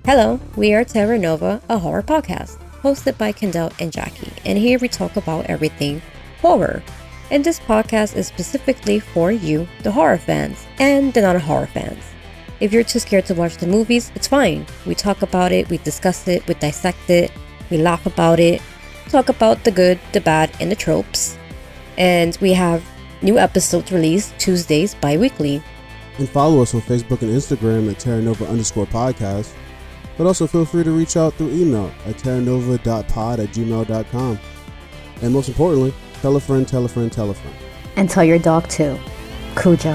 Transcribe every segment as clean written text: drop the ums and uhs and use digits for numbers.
Hello, we are Terra Nova, a horror podcast, hosted by Kendall and Jackie, and here we talk about everything horror. And this podcast is specifically for you, the horror fans, and the non-horror fans. If you're too scared to watch the movies, it's fine. We talk about it, we discuss it, we dissect it, we laugh about it, talk about the good, the bad, and the tropes. And we have new episodes released Tuesdays bi-weekly. And follow us on Facebook and Instagram at terranova_podcast. But also feel free to reach out through email at terranova.pod@gmail.com. And most importantly, tell a friend, tell a friend, tell a friend. And tell your dog too. Cujo.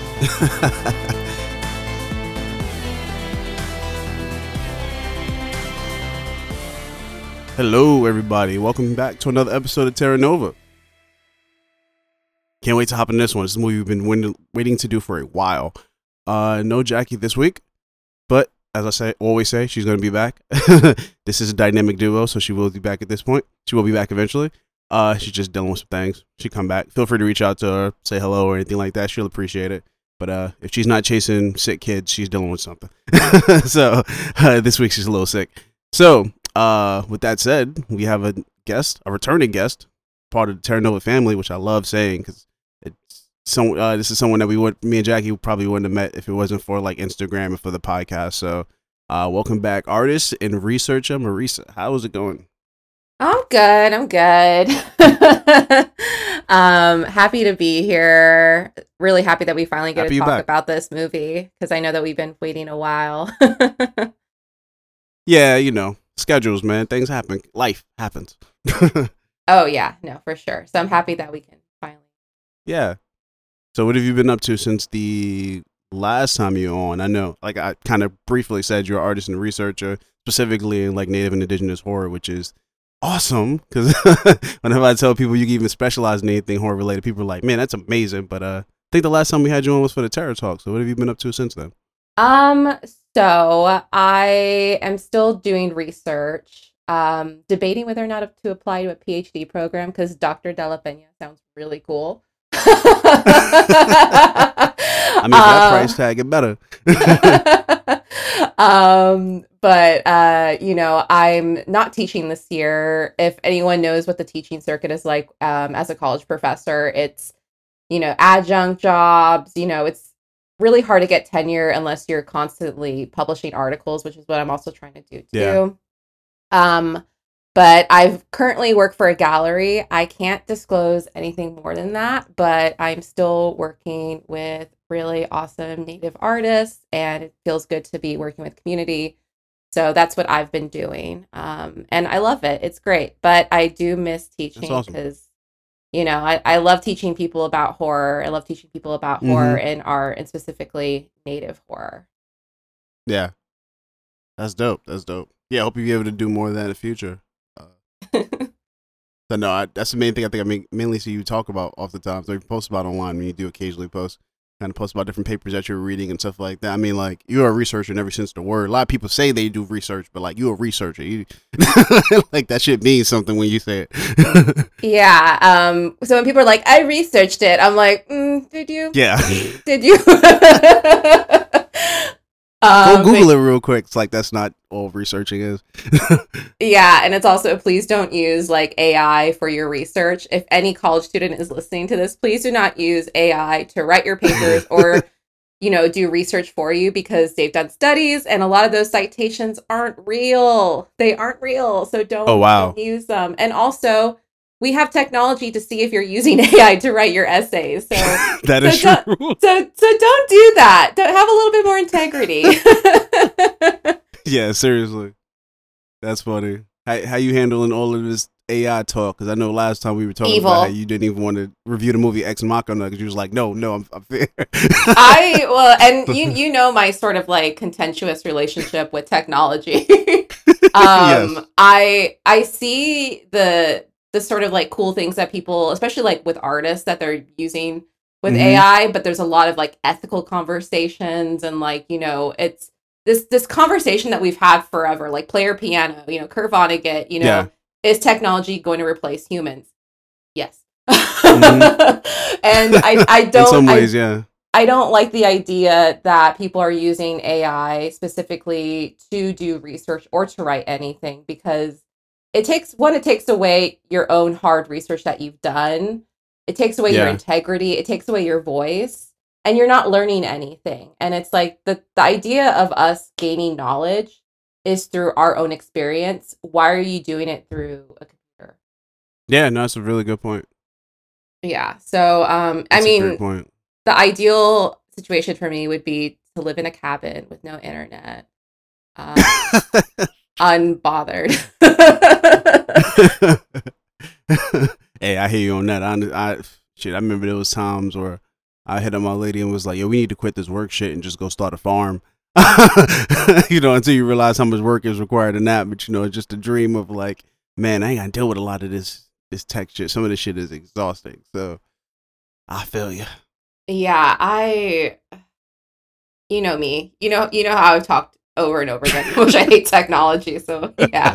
Hello, everybody. Welcome back to another episode of Terra Nova. Can't wait to hop in this one. This is a movie we've been waiting to do for a while. No Jackie this week, but as I always say, she's going to be back. This is a dynamic duo, so she will be back at this point. She will be back eventually. She's just dealing with some things. She'll come back. Feel free to reach out to her, say hello or anything like that. She'll appreciate it. But if she's not chasing sick kids, she's dealing with something. So this week she's a little sick. So with that said, we have a returning guest, part of the Terra Nova family, which I love saying because this is someone that me and Jackie probably wouldn't have met if it wasn't for like Instagram and for the podcast. So welcome back, artist and researcher Marisa. How is it going? I'm good. Happy to be here. Really happy that we finally get to talk about this movie because I know that we've been waiting a while. Yeah, schedules, man. Things happen. Life happens. Oh yeah, no, for sure. So I'm happy that we can finally. Yeah. So what have you been up to since the last time you were on? I know, like I kind of briefly said, you're an artist and researcher, specifically in like Native and Indigenous horror, which is awesome. Because whenever I tell people you can even specialize in anything horror related, people are like, "Man, that's amazing." But I think the last time we had you on was for the Terror Talk. So what have you been up to since then? So I am still doing research, debating whether or not to apply to a PhD program because Dr. Della Pena sounds really cool. I mean, that price tag it better. But I'm not teaching this year. If anyone knows what the teaching circuit is like, as a college professor, it's, adjunct jobs, it's really hard to get tenure unless you're constantly publishing articles, which is what I'm also trying to do too. Yeah. But I've currently worked for a gallery. I can't disclose anything more than that, but I'm still working with really awesome Native artists, and it feels good to be working with community. So that's what I've been doing. And I love it. It's great. But I do miss teaching because, I love teaching people about horror. I love teaching people about horror and art, and specifically Native horror. Yeah. That's dope. Yeah, I hope you'll be able to do more of that in the future. So no, that's the main thing I think I mainly see you talk about off the time. So you post about online when you do occasionally post about different papers that you're reading and stuff like that. I mean, like, you're a researcher in every sense of the word. A lot of people say they do research, but like, you're a researcher. Like, that shit means something when you say it. Yeah. So when people are like, I researched it, I'm like, did you? Yeah. Did you? Go Google it real quick. It's like, that's not all researching is. Yeah, and it's also, please don't use like AI for your research. If any college student is listening to this, please do not use AI to write your papers or, do research for you, because they've done studies and a lot of those citations aren't real. They aren't real. So don't use them. And also, we have technology to see if you're using AI to write your essays. So that is true. So don't do that. Don't have a little bit more integrity. Yeah, seriously. That's funny. How you handling all of this AI talk? Because I know last time we were talking about how you didn't even want to review the movie Ex Machina because you was like, no, I'm fair. You know my sort of like contentious relationship with technology. Yes. I see the sort of like cool things that people, especially like with artists, that they're using with AI, but there's a lot of like ethical conversations and like, it's this conversation that we've had forever, like player piano, Kurt Vonnegut, is technology going to replace humans? Yes. And I don't. In some ways, yeah. I don't like the idea that people are using AI specifically to do research or to write anything, because it takes away your own hard research that you've done. It takes away your Yeah. integrity. It takes away your voice, and you're not learning anything. And it's like the idea of us gaining knowledge is through our own experience. Why are you doing it through a computer? Yeah, no, that's a really good point. Yeah. So, That's a great point. the ideal situation for me would be to live in a cabin with no internet, um, unbothered. Hey, I hear you on that. I remember there was times where I hit up my lady and was like, "Yo, we need to quit this work shit and just go start a farm." Until you realize how much work is required in that. But it's just a dream of like, man, I ain't gotta deal with a lot of this tech shit. Some of this shit is exhausting. So I feel you. Yeah, you know me. You know how I've talked over and over again, which I hate technology. So yeah.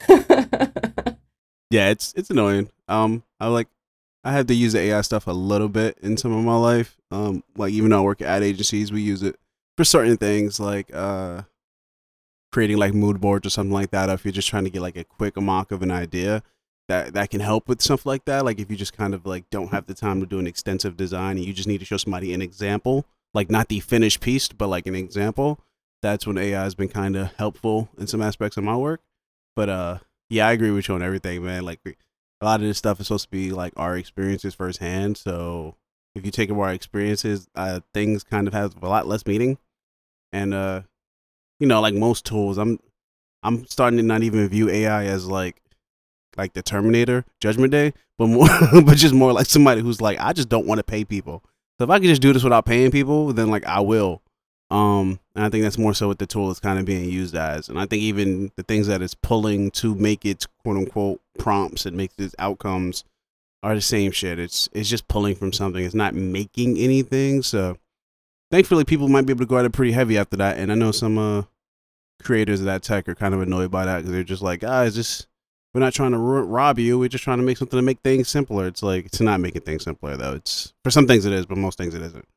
Yeah, it's annoying. I have to use the AI stuff a little bit in some of my life. Like even though I work at ad agencies, we use it for certain things like creating like mood boards or something like that. Or if you're just trying to get like a quick mock of an idea, that can help with stuff like that. Like if you just kind of like don't have the time to do an extensive design and you just need to show somebody an example, like not the finished piece, but like an example. That's when AI has been kind of helpful in some aspects of my work. But yeah, I agree with you on everything, man. Like a lot of this stuff is supposed to be like our experiences firsthand. So if you take away our experiences, things kind of have a lot less meaning. And like most tools, I'm starting to not even view AI as like the Terminator, Judgment Day, but more, but just more like somebody who's like, I just don't want to pay people. So if I could just do this without paying people, then like I will. And I think that's more so what the tool is kind of being used as. And I think even the things that it's pulling to make its quote unquote prompts and make its outcomes are the same shit. It's just pulling from something. It's not making anything. So thankfully people might be able to go at it pretty heavy after that. And I know some creators of that tech are kind of annoyed by that because they're just like, we're not trying to rob you. We're just trying to make something to make things simpler. It's like, it's not making things simpler though. It's for some things it is, but most things it isn't.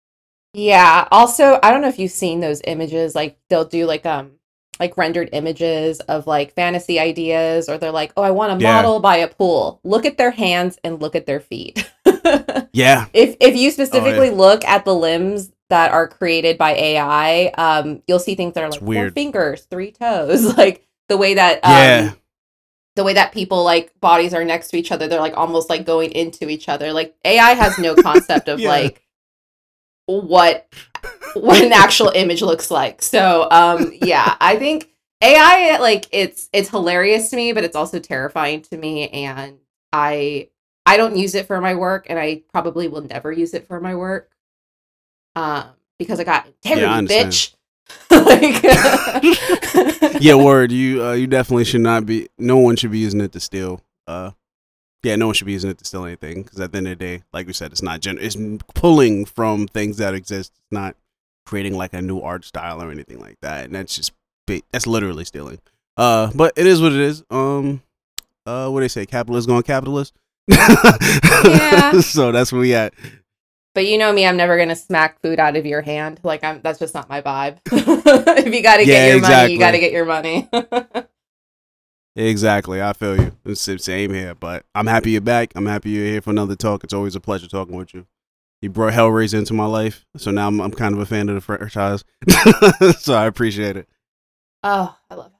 Yeah. Also, I don't know if you've seen those images. Like they'll do like rendered images of like fantasy ideas, or they're like, oh, I want a model by a pool. Look at their hands and look at their feet. Yeah. If you specifically look at the limbs that are created by AI, you'll see things that are like 4 fingers, 3 toes, like the way that the way that people like bodies are next to each other, they're like almost like going into each other. Like AI has no concept of like what an actual image looks like. So yeah, I think AI, like it's hilarious to me, but it's also terrifying to me, and I don't use it for my work, and I probably will never use it for my work. Because I got integrity, bitch. Like, yeah, word. You definitely should not be. No one should be using it to steal. Yeah, no one should be using it to steal anything, because at the end of the day, like we said, it's not it's pulling from things that exist. It's not creating like a new art style or anything like that, and that's literally stealing. But it is what it is. What do they say? Capitalist going capitalist. Yeah. So that's where we at. But you know me, I'm never gonna smack food out of your hand. Like that's just not my vibe. If you gotta get your money, you gotta get your money. Exactly, I feel you. It's the same here, but I'm happy you're back. I'm happy you're here for another talk. It's always a pleasure talking with you. You brought Hellraiser into my life, so now I'm kind of a fan of the franchise. So I appreciate it. Oh, I love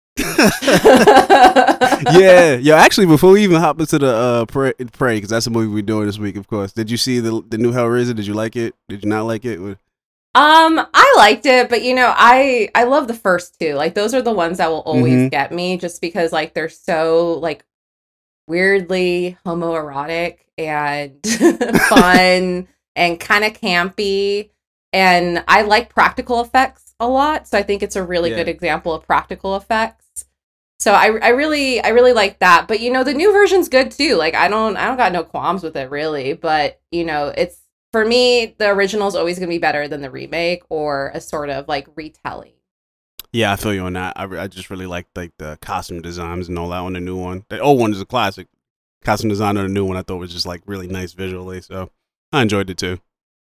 it. Yeah, yo. Actually, before we even hop into the Prey, because that's the movie we're doing this week, of course. Did you see the new Hellraiser? Did you like it? Did you not like it? I liked it, but I love the first 2. Like those are the ones that will always get me, just because like they're so like weirdly homoerotic and fun and kind of campy, and I like practical effects a lot, so I think it's a really good example of practical effects. So I really like that. But the new version's good too. Like I don't got no qualms with it really, but it's, for me, the original is always going to be better than the remake or a sort of like retelling. Yeah, I feel you on that. I just really like the costume designs and all that on the new one. The old one is a classic. Costume design on the new one I thought was just like really nice visually, so I enjoyed it too.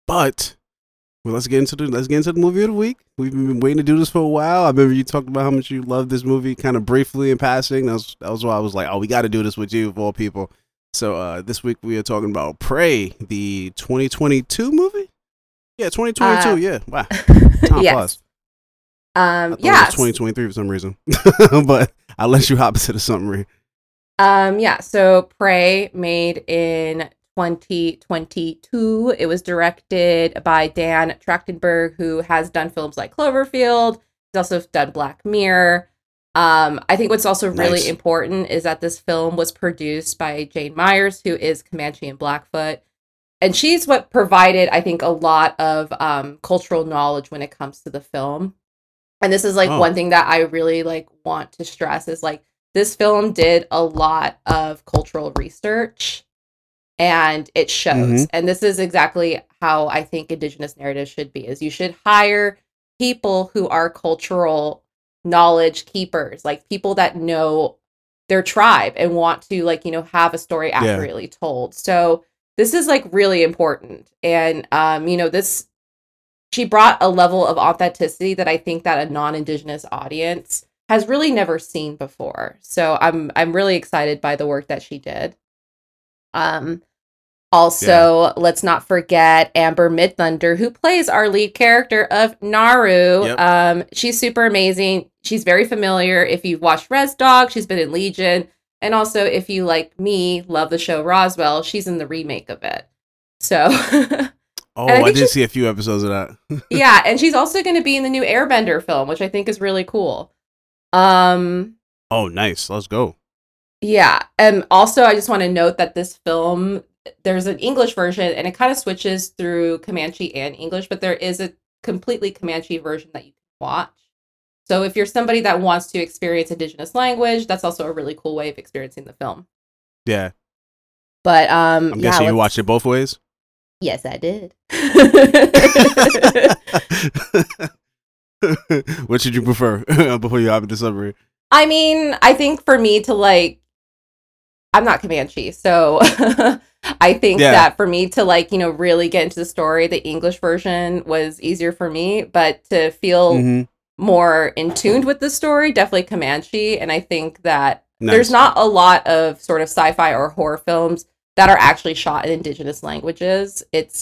But well, let's get into the movie of the week. We've been waiting to do this for a while. I remember you talked about how much you loved this movie, kind of briefly in passing. That was why I was like, oh, we got to do this with you of all people. So this week we are talking about Prey, the 2022 movie. Yeah, 2022. Yeah, wow. Time yes. I thought it was 2023 for some reason, but I'll let you hop into the summary. So Prey, made in 2022. It was directed by Dan Trachtenberg, who has done films like Cloverfield. He's also done Black Mirror. I think what's also really important is that this film was produced by Jane Myers, who is Comanche and Blackfoot. And she's what provided, I think, a lot of cultural knowledge when it comes to the film. And this is one thing that I really want to stress is this film did a lot of cultural research, and it shows. Mm-hmm. And this is exactly how I think Indigenous narratives should be, is you should hire people who are cultural knowledge keepers, people that know their tribe and want to have a story accurately told. So this is really important. And she brought a level of authenticity that I think that a non-Indigenous audience has really never seen before. So I'm really excited by the work that she did. Let's not forget Amber Midthunder, who plays our lead character of Naru. Yep. She's super amazing. She's very familiar. If you've watched Res Dog, she's been in Legion. And also, if you, like me, love the show Roswell, she's in the remake of it. So... I did see a few episodes of that. Yeah, and she's also going to be in the new Airbender film, which I think is really cool. Oh, nice. Let's go. Yeah, and also I just want to note that this film, there's an English version, and it kind of switches through Comanche and English, but there is a completely Comanche version that you can watch. So if you're somebody that wants to experience Indigenous language, that's also a really cool way of experiencing the film. Yeah. But I'm guessing you watched it both ways? Yes, I did. What should you prefer before you hop into summary? I mean, I think for me to I'm not Comanche, so I think that for me to really get into the story, the English version was easier for me, but to feel more in tune with the story, definitely Comanche. And I think that there's not a lot of sort of sci-fi or horror films that are actually shot in Indigenous languages. It's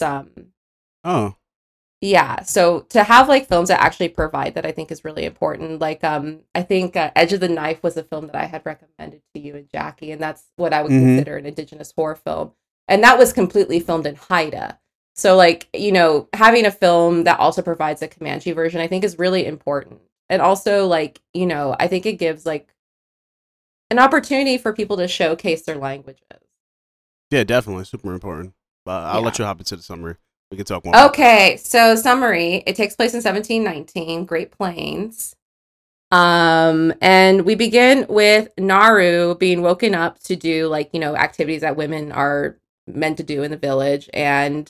yeah, so to have films that actually provide that, I think is really important. I think Edge of the Knife was a film that I had recommended to you and Jackie, and that's what I would consider an Indigenous horror film, and that was completely filmed in Haida. So having a film that also provides a Comanche version, I think is really important. And also I think it gives an opportunity for people to showcase their languages. Yeah, definitely. Super important. But I'll let you hop into the summary. We can talk more. Okay, so summary. It takes place in 1719, Great Plains. And we begin with Naru being woken up to do activities that women are meant to do in the village. And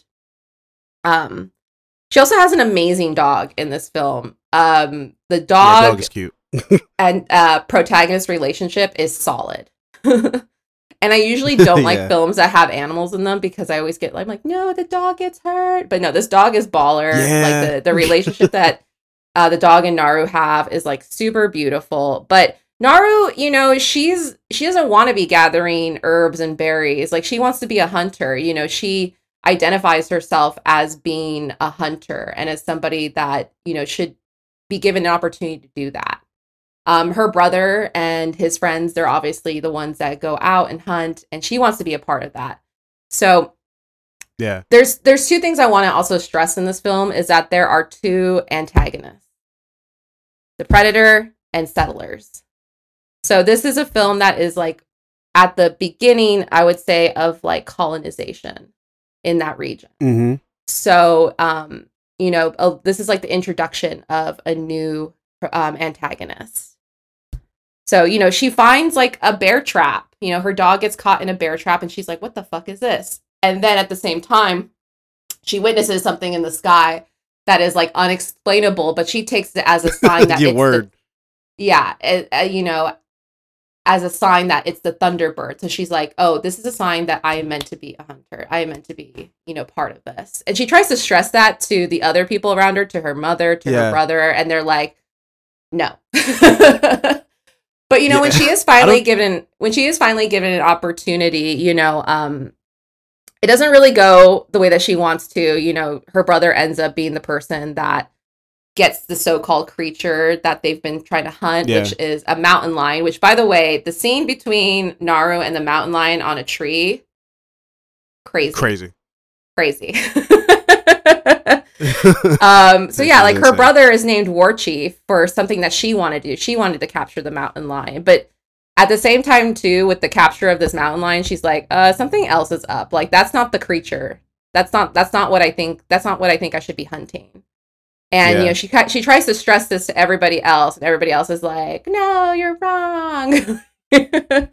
she also has an amazing dog in this film. The dog is cute. And protagonist relationship is solid. And I usually don't like films that have animals in them because I always get no, the dog gets hurt. But no, this dog is baller. Yeah. The relationship that the dog and Naru have is super beautiful. But Naru, she doesn't want to be gathering herbs and berries. She wants to be a hunter. She identifies herself as being a hunter and as somebody that, should be given an opportunity to do that. Her brother and his friends, they're obviously the ones that go out and hunt, and she wants to be a part of that. So yeah, there's two things I want to also stress in this film is that there are two antagonists, the predator and settlers. So this is a film that is at the beginning, I would say, of colonization in that region. Mm-hmm. So, this is the introduction of a new antagonist. So, she finds a bear trap. Her dog gets caught in a bear trap and she's like, what the fuck is this? And then at the same time, she witnesses something in the sky that is unexplainable, but she takes it as a sign that Your word. as a sign that it's the Thunderbird. So she's like, oh, this is a sign that I am meant to be a hunter. I am meant to be, part of this. And she tries to stress that to the other people around her, to her mother, to her brother. And they're like, no. But, when she is finally given an opportunity, it doesn't really go the way that she wants to. Her brother ends up being the person that gets the so-called creature that they've been trying to hunt, which is a mountain lion, which, by the way, the scene between Naru and the mountain lion on a tree, crazy. So yeah, like her brother is named War Chief for something that she wanted to do. She wanted to capture the mountain lion, but at the same time too, with the capture of this mountain lion, she's like, something else is up. Like, that's not the creature. That's not what I think. That's not what I think I should be hunting. And, she tries to stress this to everybody else, and everybody else is like, no, you're wrong. But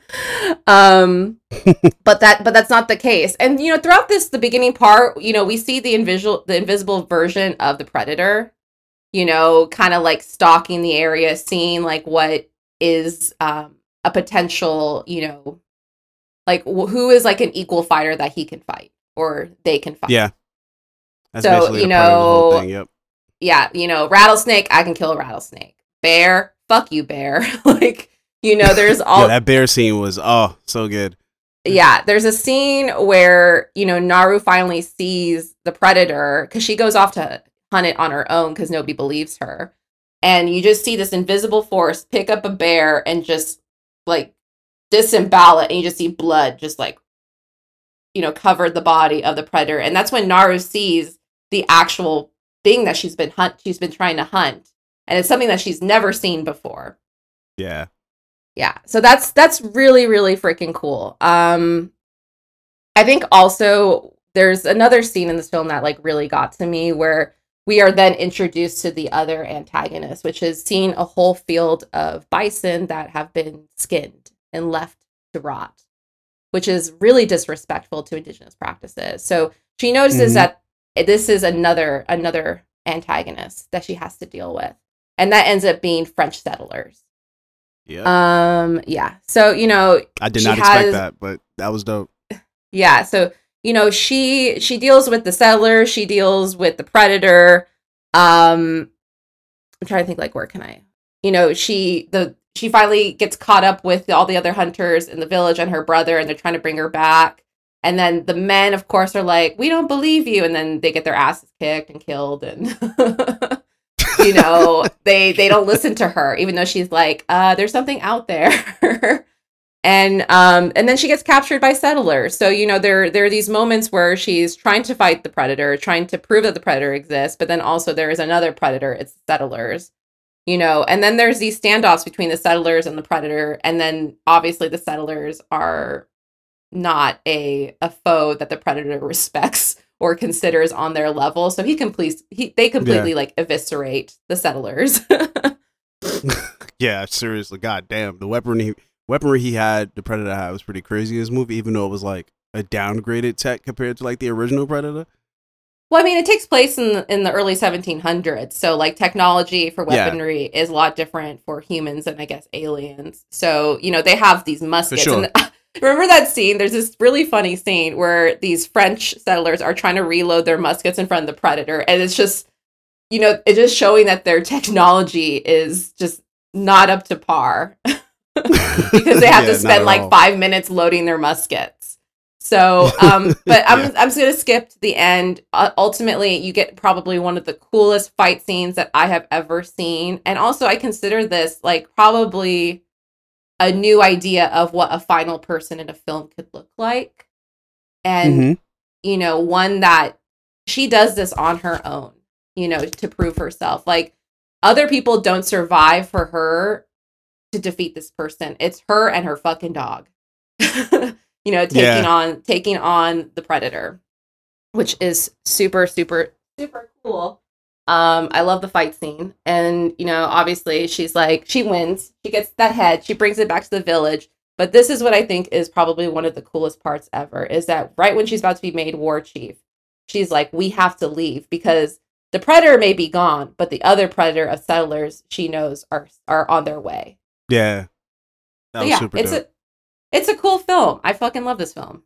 that's not the case. And, throughout the beginning part, we see the invisible version of the predator, kind of like stalking the area, seeing like what is, a potential, like who is like an equal fighter that he can fight or they can fight. Yeah. That's so, basically the whole thing. Yep. Yeah, rattlesnake, I can kill a rattlesnake. Bear, fuck you, bear. Like, there's all... Yeah, that bear scene was, so good. Yeah, there's a scene where, Naru finally sees the predator, because she goes off to hunt it on her own, because nobody believes her. And you just see this invisible force pick up a bear and just, like, disembowel it, and you just see blood just, like, cover the body of the predator. And that's when Naru sees the actual thing that she's been trying to hunt, and it's something that she's never seen before. Yeah So that's really, really freaking cool. I think also there's another scene in this film that like really got to me, where we are then introduced to the other antagonist, which is seeing a whole field of bison that have been skinned and left to rot, which is really disrespectful to indigenous practices. So she notices that this is another antagonist that she has to deal with. And that ends up being French settlers. Yeah. Yeah. So, I did not expect that, but that was dope. Yeah. So, she deals with the settlers, she deals with the predator. I'm trying to think, like, where can I, she finally gets caught up with all the other hunters in the village and her brother, and they're trying to bring her back. And then the men, of course, are like, we don't believe you. And then they get their asses kicked and killed. And, they don't listen to her, even though she's like, there's something out there. And then she gets captured by settlers. So, there are these moments where she's trying to fight the predator, trying to prove that the predator exists. But then also there is another predator. It's settlers, and then there's these standoffs between the settlers and the predator. And then obviously the settlers are not a foe that the predator respects or considers on their level, so they completely like eviscerate the settlers. Yeah, seriously, god damn, the weaponry he had, the predator had, was pretty crazy in this movie, even though it was like a downgraded tech compared to like the original Predator. Well, I mean, it takes place in the early 1700s, so like technology for weaponry is a lot different for humans and I guess aliens. So they have these muskets. For sure. And remember that scene? There's this really funny scene where these French settlers are trying to reload their muskets in front of the predator. And it's just, it's just showing that their technology is just not up to par because they have to spend like 5 minutes loading their muskets. So, but I'm just going to skip to the end. Ultimately, you get probably one of the coolest fight scenes that I have ever seen. And also I consider this like probably a new idea of what a final person in a film could look like. And, one that she does this on her own, to prove herself. Like, other people don't survive for her to defeat this person. It's her and her fucking dog, taking on the predator, which is super, super, super cool. I love the fight scene. And, obviously she's like, she wins. She gets that head. She brings it back to the village. But this is what I think is probably one of the coolest parts ever, is that right when she's about to be made war chief, she's like, we have to leave because the predator may be gone, but the other predator of settlers she knows are on their way. Yeah. That So was yeah, super it's a cool film. I fucking love this film.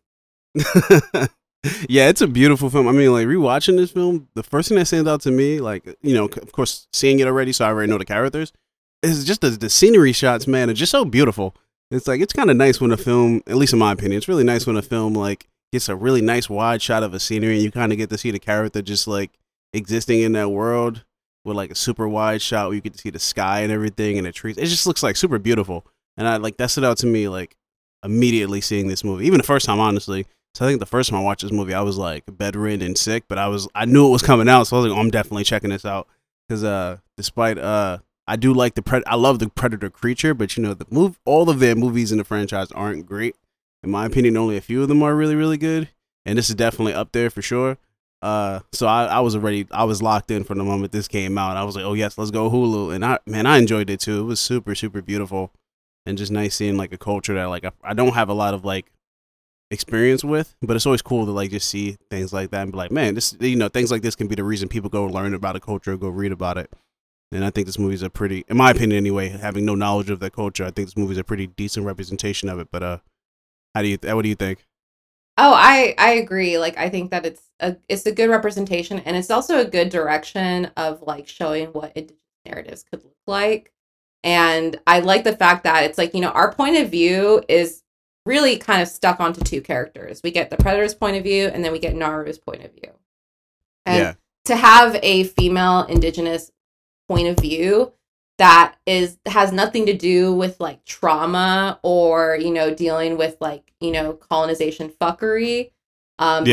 dope. Yeah, it's a beautiful film. I mean, like rewatching this film, the first thing that stands out to me, like of course, seeing it already, so I already know the characters. Is just the scenery shots, man, are just so beautiful. It's like it's kind of nice when a film, at least in my opinion, it's really nice when a film like gets a really nice wide shot of a scenery, and you kind of get to see the character just like existing in that world with like a super wide shot where you get to see the sky and everything and the trees. It just looks like super beautiful, and I like that stood out to me like immediately seeing this movie, even the first time, honestly. So I think the first time I watched this movie, I was like bedridden and sick, but I knew it was coming out, so I was like, oh, I'm definitely checking this out because despite I do like I love the Predator creature, but all of their movies in the franchise aren't great. In my opinion, only a few of them are really really good, and this is definitely up there for sure. So I was locked in from the moment this came out. I was like, oh yes, let's go Hulu, and I enjoyed it too. It was super super beautiful, and just nice seeing like a culture that like I don't have a lot of like experience with, but it's always cool to like just see things like that and be like, man, this things like this can be the reason people go learn about a culture, go read about it. And I think this movie's a pretty, in my opinion anyway, having no knowledge of that culture, I think this movie's a pretty decent representation of it. But what do you think? Oh, I agree. Like I think that it's a good representation, and it's also a good direction of like showing what indigenous narratives could look like. And I like the fact that it's like, our point of view is really kind of stuck onto two characters. We get the Predator's point of view, and then we get Naru's point of view. And to have a female indigenous point of view that has nothing to do with like trauma or dealing with like colonization fuckery on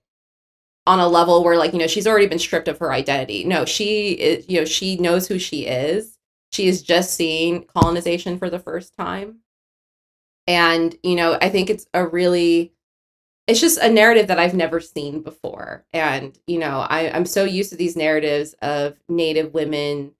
a level where like she's already been stripped of her identity. No, she is, she knows who she is. She is just seeing colonization for the first time. And I think it's just a narrative that I've never seen before. And I'm so used to these narratives of Native women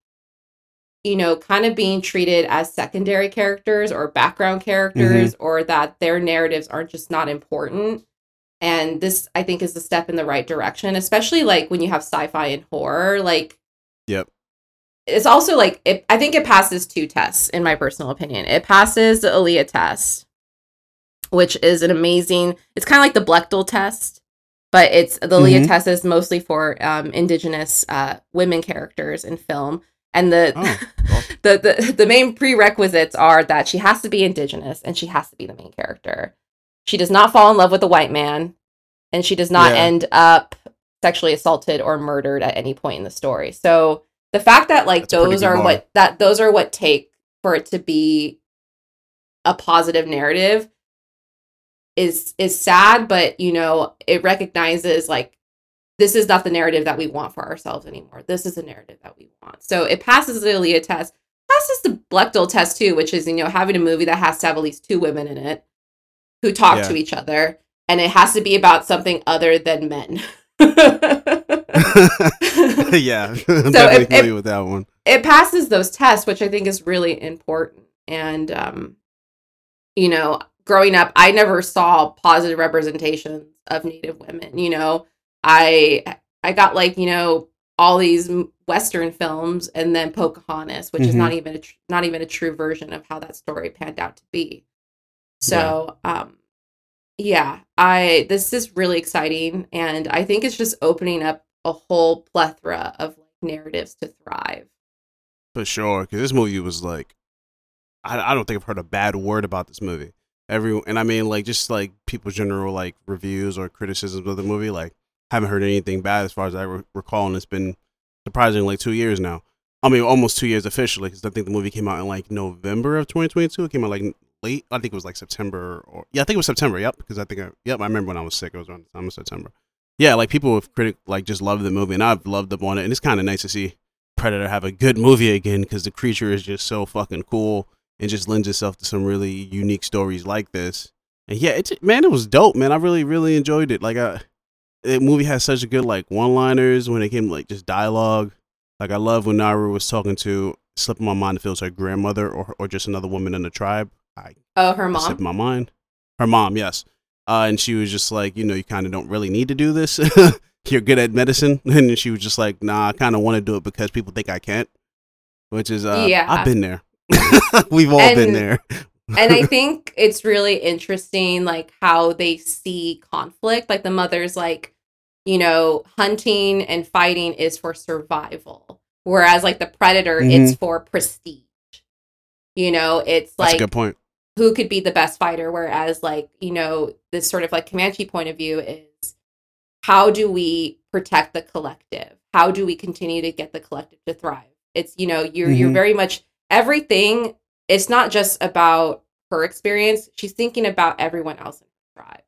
kind of being treated as secondary characters or background characters, or that their narratives are just not important. And this, I think, is a step in the right direction, especially like when you have sci-fi and horror. Like, yep. It's also like, I think it passes two tests, in my personal opinion. It passes the Aaliyah test, which is an amazing, it's kind of like the Bechdel test, but the Aaliyah test is mostly for indigenous women characters in film. And the main prerequisites are that she has to be indigenous and she has to be the main character. She does not fall in love with a white man, and she does not end up sexually assaulted or murdered at any point in the story. So the fact that like those are what take for it to be a positive narrative is sad, but it recognizes like this is not the narrative that we want for ourselves anymore. This is the narrative that we want. So it passes the Aaliyah test, passes the Bechdel test too, which is having a movie that has to have at least two women in it who talk to each other, and it has to be about something other than men. Yeah, I'm definitely familiar with that one. It passes those tests, which I think is really important. And growing up, I never saw positive representations of Native women. I got like all these Western films, and then Pocahontas, which is not even a true version of how that story panned out to be. So, this is really exciting, and I think it's just opening up a whole plethora of narratives to thrive. For sure, because this movie was like, I don't think I've heard a bad word about this movie. And I mean, like, just like people's general like reviews or criticisms of the movie, like, haven't heard anything bad as far as I recall, and it's been surprisingly like 2 years now. I mean, almost 2 years officially, because I think the movie came out in like November of 2022. It came out like late. I think it was like September, I think it was September. Yep, because I remember when I was sick, it was around the time of September. Yeah, like people with like just loved the movie, and I've loved up on it, and it's kind of nice to see Predator have a good movie again, because the creature is just so fucking cool and just lends itself to some really unique stories like this. And yeah, it was dope, man. I really, really enjoyed it. Like, the movie has such a good like one-liners when it came to, like, just dialogue. Like, I love when Naru was talking to, slipping my mind if it was her grandmother or just another woman in the tribe. Her mom? Slipped my mind. Her mom, yes. And she was just like, you kind of don't really need to do this. You're good at medicine. And she was just like, nah, I kind of want to do it because people think I can't. Which is, I've been there. We've all been there. And I think it's really interesting, like how they see conflict. Like the mother's like, hunting and fighting is for survival, whereas like the predator, it's for prestige. It's That's a like good point. who could be the best fighter, whereas like this sort of like Comanche point of view is how do we protect the collective? How do we continue to get the collective to thrive? It's you're very much everything. It's not just about her experience. She's thinking about everyone else in her tribe.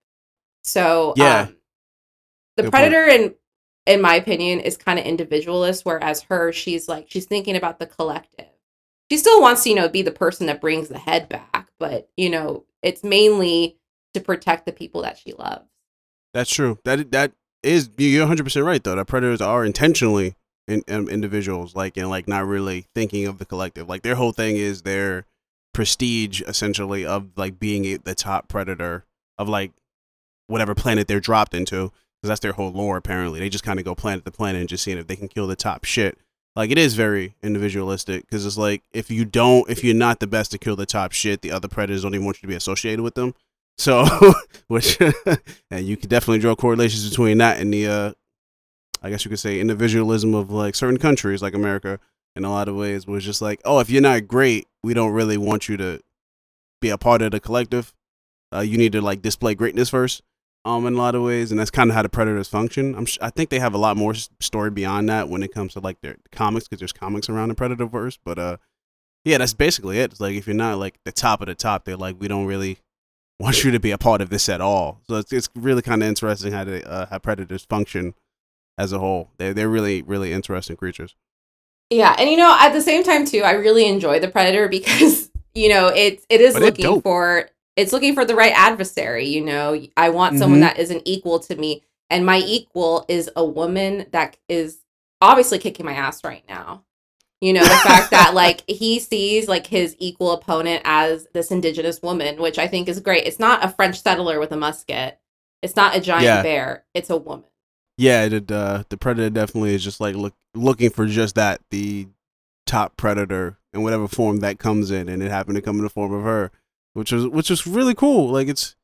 So Yeah. The Good predator, in my opinion, is kind of individualist, whereas she's thinking about the collective. She still wants to, be the person that brings the head back, but it's mainly to protect the people that she loves. That's true. That is, you're 100% right though. That predators are intentionally individuals, and not really thinking of the collective. Like their whole thing is their prestige, essentially, of like being the top predator of like whatever planet they're dropped into. Because that's their whole lore. Apparently, they just kind of go planet to planet and just seeing if they can kill the top shit. Like it is very individualistic because it's like if you're not the best to kill the top shit, the other predators don't even want you to be associated with them. So, which and you could definitely draw correlations between that and the, I guess you could say, individualism of like certain countries like America in a lot of ways, where it's just like, oh, if you're not great, we don't really want you to be a part of the collective. You need to like display greatness first. In a lot of ways, and that's kind of how the predators function. I think they have a lot more story beyond that when it comes to like their comics, because there's comics around the Predatorverse. But yeah, that's basically it. It's like if you're not like the top of the top, they're like, we don't really want you to be a part of this at all. So it's really kind of interesting how predators function as a whole. They're really, really interesting creatures. Yeah, and at the same time too, I really enjoy the Predator because it is looking for. It's looking for the right adversary, I want someone that is an equal to me. And my equal is a woman that is obviously kicking my ass right now. The fact that like he sees like his equal opponent as this indigenous woman, which I think is great. It's not a French settler with a musket. It's not a giant bear. It's a woman. Yeah, the Predator definitely is just like looking for just that, the top predator in whatever form that comes in. And it happened to come in the form of her. Which was really cool. Like it's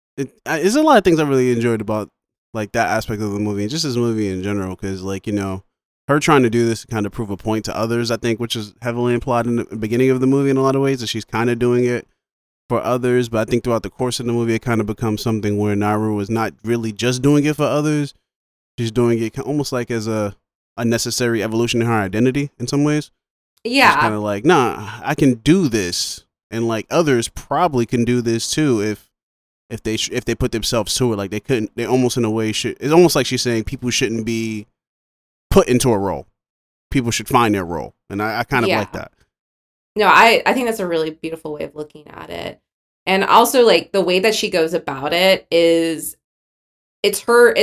a lot of things I really enjoyed about like that aspect of the movie and just this movie in general. Because like her trying to do this to kind of prove a point to others, I think, which is heavily implied in the beginning of the movie in a lot of ways, that she's kind of doing it for others. But I think throughout the course of the movie, it kind of becomes something where Naru is not really just doing it for others. She's doing it almost like as a necessary evolution in her identity in some ways. Yeah, she's kind of like, nah, I can do this. And like others probably can do this too if they put themselves to it. Like they almost in a way should. It's almost like she's saying people shouldn't be put into a role. People should find their role, and I kind of like that. No, I think that's a really beautiful way of looking at it, and also like the way that she goes about it is, it's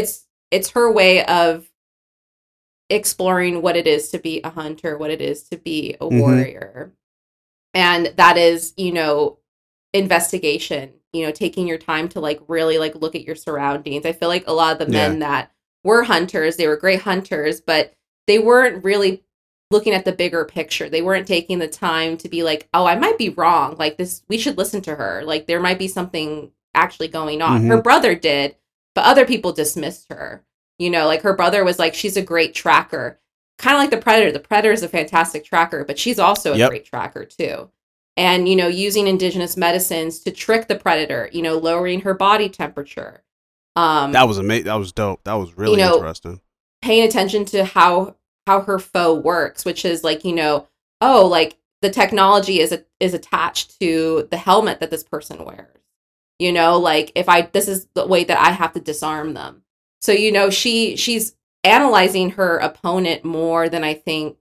her way of exploring what it is to be a hunter, what it is to be a warrior. And that is, investigation, taking your time to like really like look at your surroundings. I feel like a lot of the men that were hunters, they were great hunters, but they weren't really looking at the bigger picture. They weren't taking the time to be like, oh, I might be wrong. Like this, we should listen to her. Like there might be something actually going on. Her brother did, but other people dismissed her. Like her brother was like, she's a great tracker. Kind of like the Predator. The Predator is a fantastic tracker, but she's also a great tracker too. And, using indigenous medicines to trick the Predator, lowering her body temperature. That was amazing. That was dope. That was really interesting. Paying attention to how her foe works, which is like, like the technology is attached to the helmet that this person wears. Like this is the way that I have to disarm them. So, she's analyzing her opponent more than I think,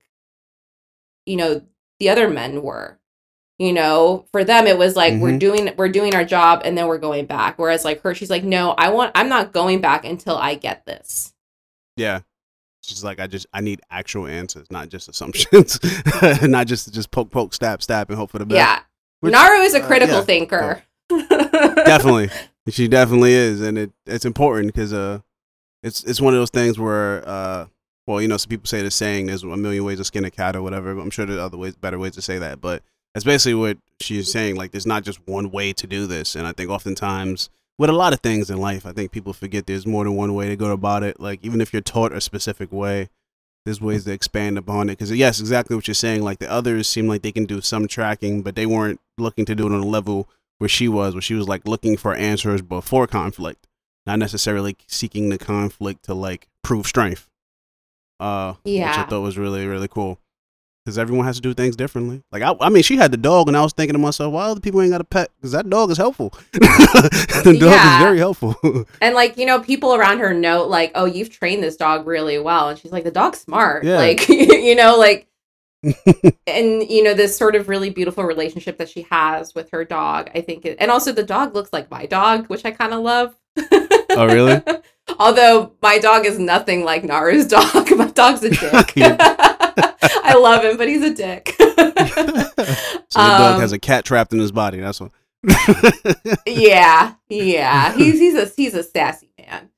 the other men were. For them it was like we're doing our job and then we're going back. Whereas like her, she's like, no, I'm not going back until I get this. Yeah. She's like, I need actual answers, not just assumptions. Not just poke, stab, and hope for the best. Yeah. Naru is a critical thinker. Definitely. She definitely is. And it's important because it's one of those things where some people say the saying, there's a million ways to skin a cat or whatever, but I'm sure there's better ways to say that. But That's basically what she's saying. Like, there's not just one way to do this. And I think oftentimes with a lot of things in life, I think people forget there's more than one way to go about it. Like, even if you're taught a specific way, there's ways to expand upon it. Because, yes, exactly what you're saying. Like, the others seem like they can do some tracking, but they weren't looking to do it on a level where she was like looking for answers before conflict, not necessarily seeking the conflict to like prove strength. Which I thought was really, really cool. Because everyone has to do things differently. Like, I mean, she had the dog, and I was thinking to myself, why other people ain't got a pet? Because that dog is helpful. The dog is very helpful. And, like, you know, people around her note, like, oh, you've trained this dog really well. And she's like, the dog's smart. Yeah. Like, you know, like, and, you know, this sort of really beautiful relationship that she has with her dog, I think. And also the dog looks like my dog, which I kind of love. Oh, really? Although my dog is nothing like Naru's dog. My dog's a dick. I love him, but he's a dick. So the dog has a cat trapped in his body. That's what. yeah. He's a sassy man.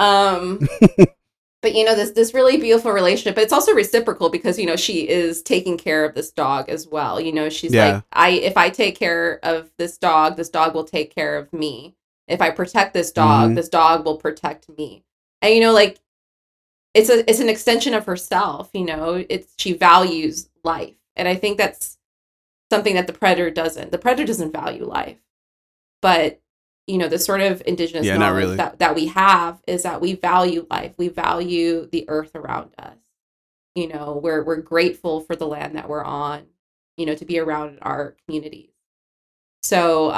But you know, this really beautiful relationship. But it's also reciprocal because, you know, she is taking care of this dog as well. You know, she's like, if I take care of this dog will take care of me. If I protect this dog, this dog will protect me. And, you know, like, it's an extension of herself, you know, she values life. And I think that's something that the Predator doesn't. The Predator doesn't value life. But, you know, the sort of indigenous knowledge that we have is that we value life. We value the earth around us. You know, we're grateful for the land that we're on, you know, to be around our communities. So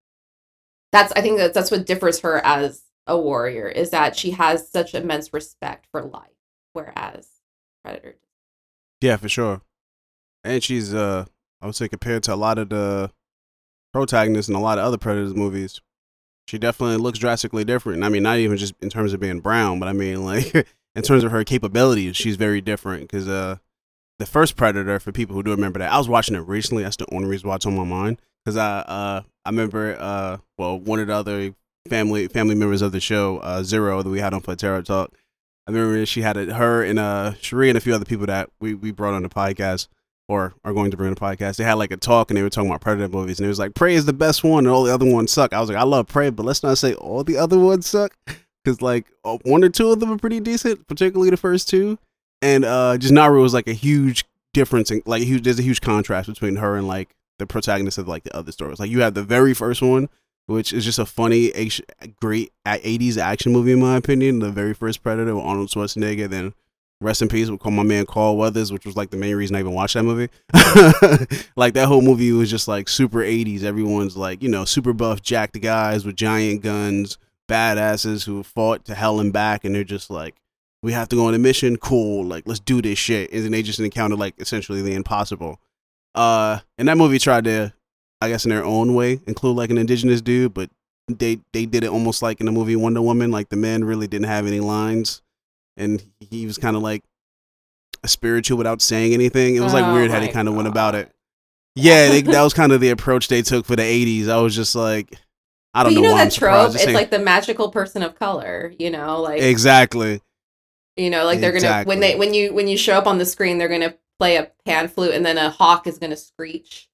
I think that's what differs her as a warrior, is that she has such immense respect for life, whereas Predator. Yeah, for sure. And she's I would say, compared to a lot of the protagonists in a lot of other Predators movies, she definitely looks drastically different. I mean, not even just in terms of being brown, but I mean, like, in terms of her capabilities, she's very different. Because the first Predator, for people who do remember that, I was watching it recently. That's the only reason why it's on my mind. Because I remember, one of the other family members of the show, Zero, that we had on for Terror Talk. I remember she had her and Cherie and a few other people that we brought on the podcast, or are going to bring on the podcast. They had like a talk, and they were talking about Predator movies, and it was like, Prey is the best one, and all the other ones suck. I was like, I love Prey, but let's not say all the other ones suck, because like one or two of them are pretty decent, particularly the first two. And just Naru was like a huge difference, in, like there's a huge contrast between her and like the protagonist of like the other stories. Like, you have the very first one, which is just a funny, great 80s action movie, in my opinion. The very first Predator with Arnold Schwarzenegger. Then, rest in peace, we'll call my man Carl Weathers, which was like the main reason I even watched that movie. Like, that whole movie was just like super 80s. Everyone's like, you know, super buff, jacked guys with giant guns, badasses who fought to hell and back. And they're just like, we have to go on a mission. Cool. Like, let's do this shit. And then they just encountered like essentially the impossible. And that movie tried to, I guess in their own way, include like an indigenous dude, but they did it almost like in the movie Wonder Woman. Like, the man really didn't have any lines, and he was kind of like a spiritual without saying anything. It was like weird how they kind of went about it. Yeah, that was kind of the approach they took for the 80s. I was just like, I don't know. You know that trope? It's like the magical person of color. You know, like exactly. You know, like they're gonna when you show up on the screen, they're gonna play a pan flute, and then a hawk is gonna screech.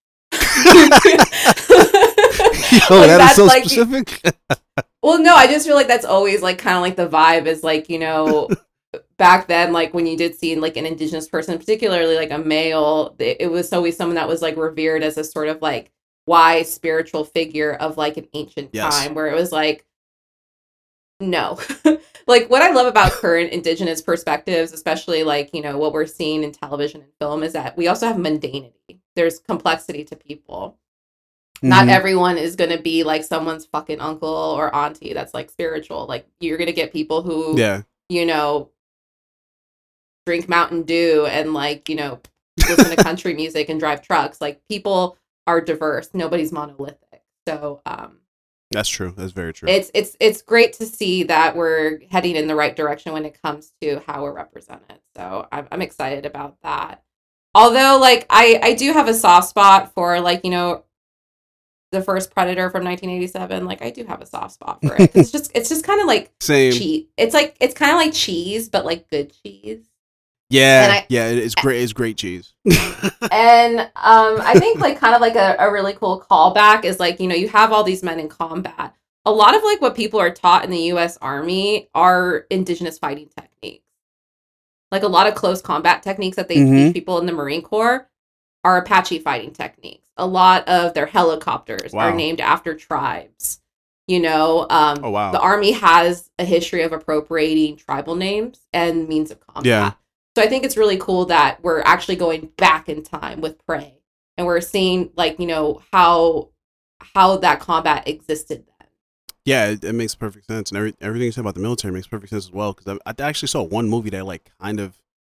Yo, like, that is so like, specific. Well, no, I just feel like that's always like kind of like the vibe is like, you know, back then, like when you did see like an indigenous person, particularly like a male, it was always someone that was like revered as a sort of like wise spiritual figure of like an ancient time, where it was like, no. Like, what I love about current indigenous perspectives, especially like, you know, what we're seeing in television and film, is that we also have mundanity. There's complexity to people. Mm-hmm. Not everyone is going to be like someone's fucking uncle or auntie that's like spiritual. Like, you're going to get people who, you know, drink Mountain Dew and like, you know, listen to country music and drive trucks. Like, people are diverse. Nobody's monolithic. So, that's true. That's very true. It's great to see that we're heading in the right direction when it comes to how we're represented. So I'm excited about that. Although, like, I do have a soft spot for, like, you know, the first Predator from 1987. Like, I do have a soft spot for it. It's just kind of like same. It's kind of like cheese, but like good cheese. Yeah, it's great. It's great cheese. And I think like kind of like a really cool callback is like, you have all these men in combat. A lot of like what people are taught in the US Army are indigenous fighting techniques. Like a lot of close combat techniques that they teach people in the Marine Corps are Apache fighting techniques. A lot of their helicopters are named after tribes. Oh, wow. The Army has a history of appropriating tribal names and means of combat. Yeah. So I think it's really cool that we're actually going back in time with Prey, and we're seeing like, how that combat existed then. Yeah, it makes perfect sense, and everything you said about the military makes perfect sense as well. Because I actually saw one movie that like kind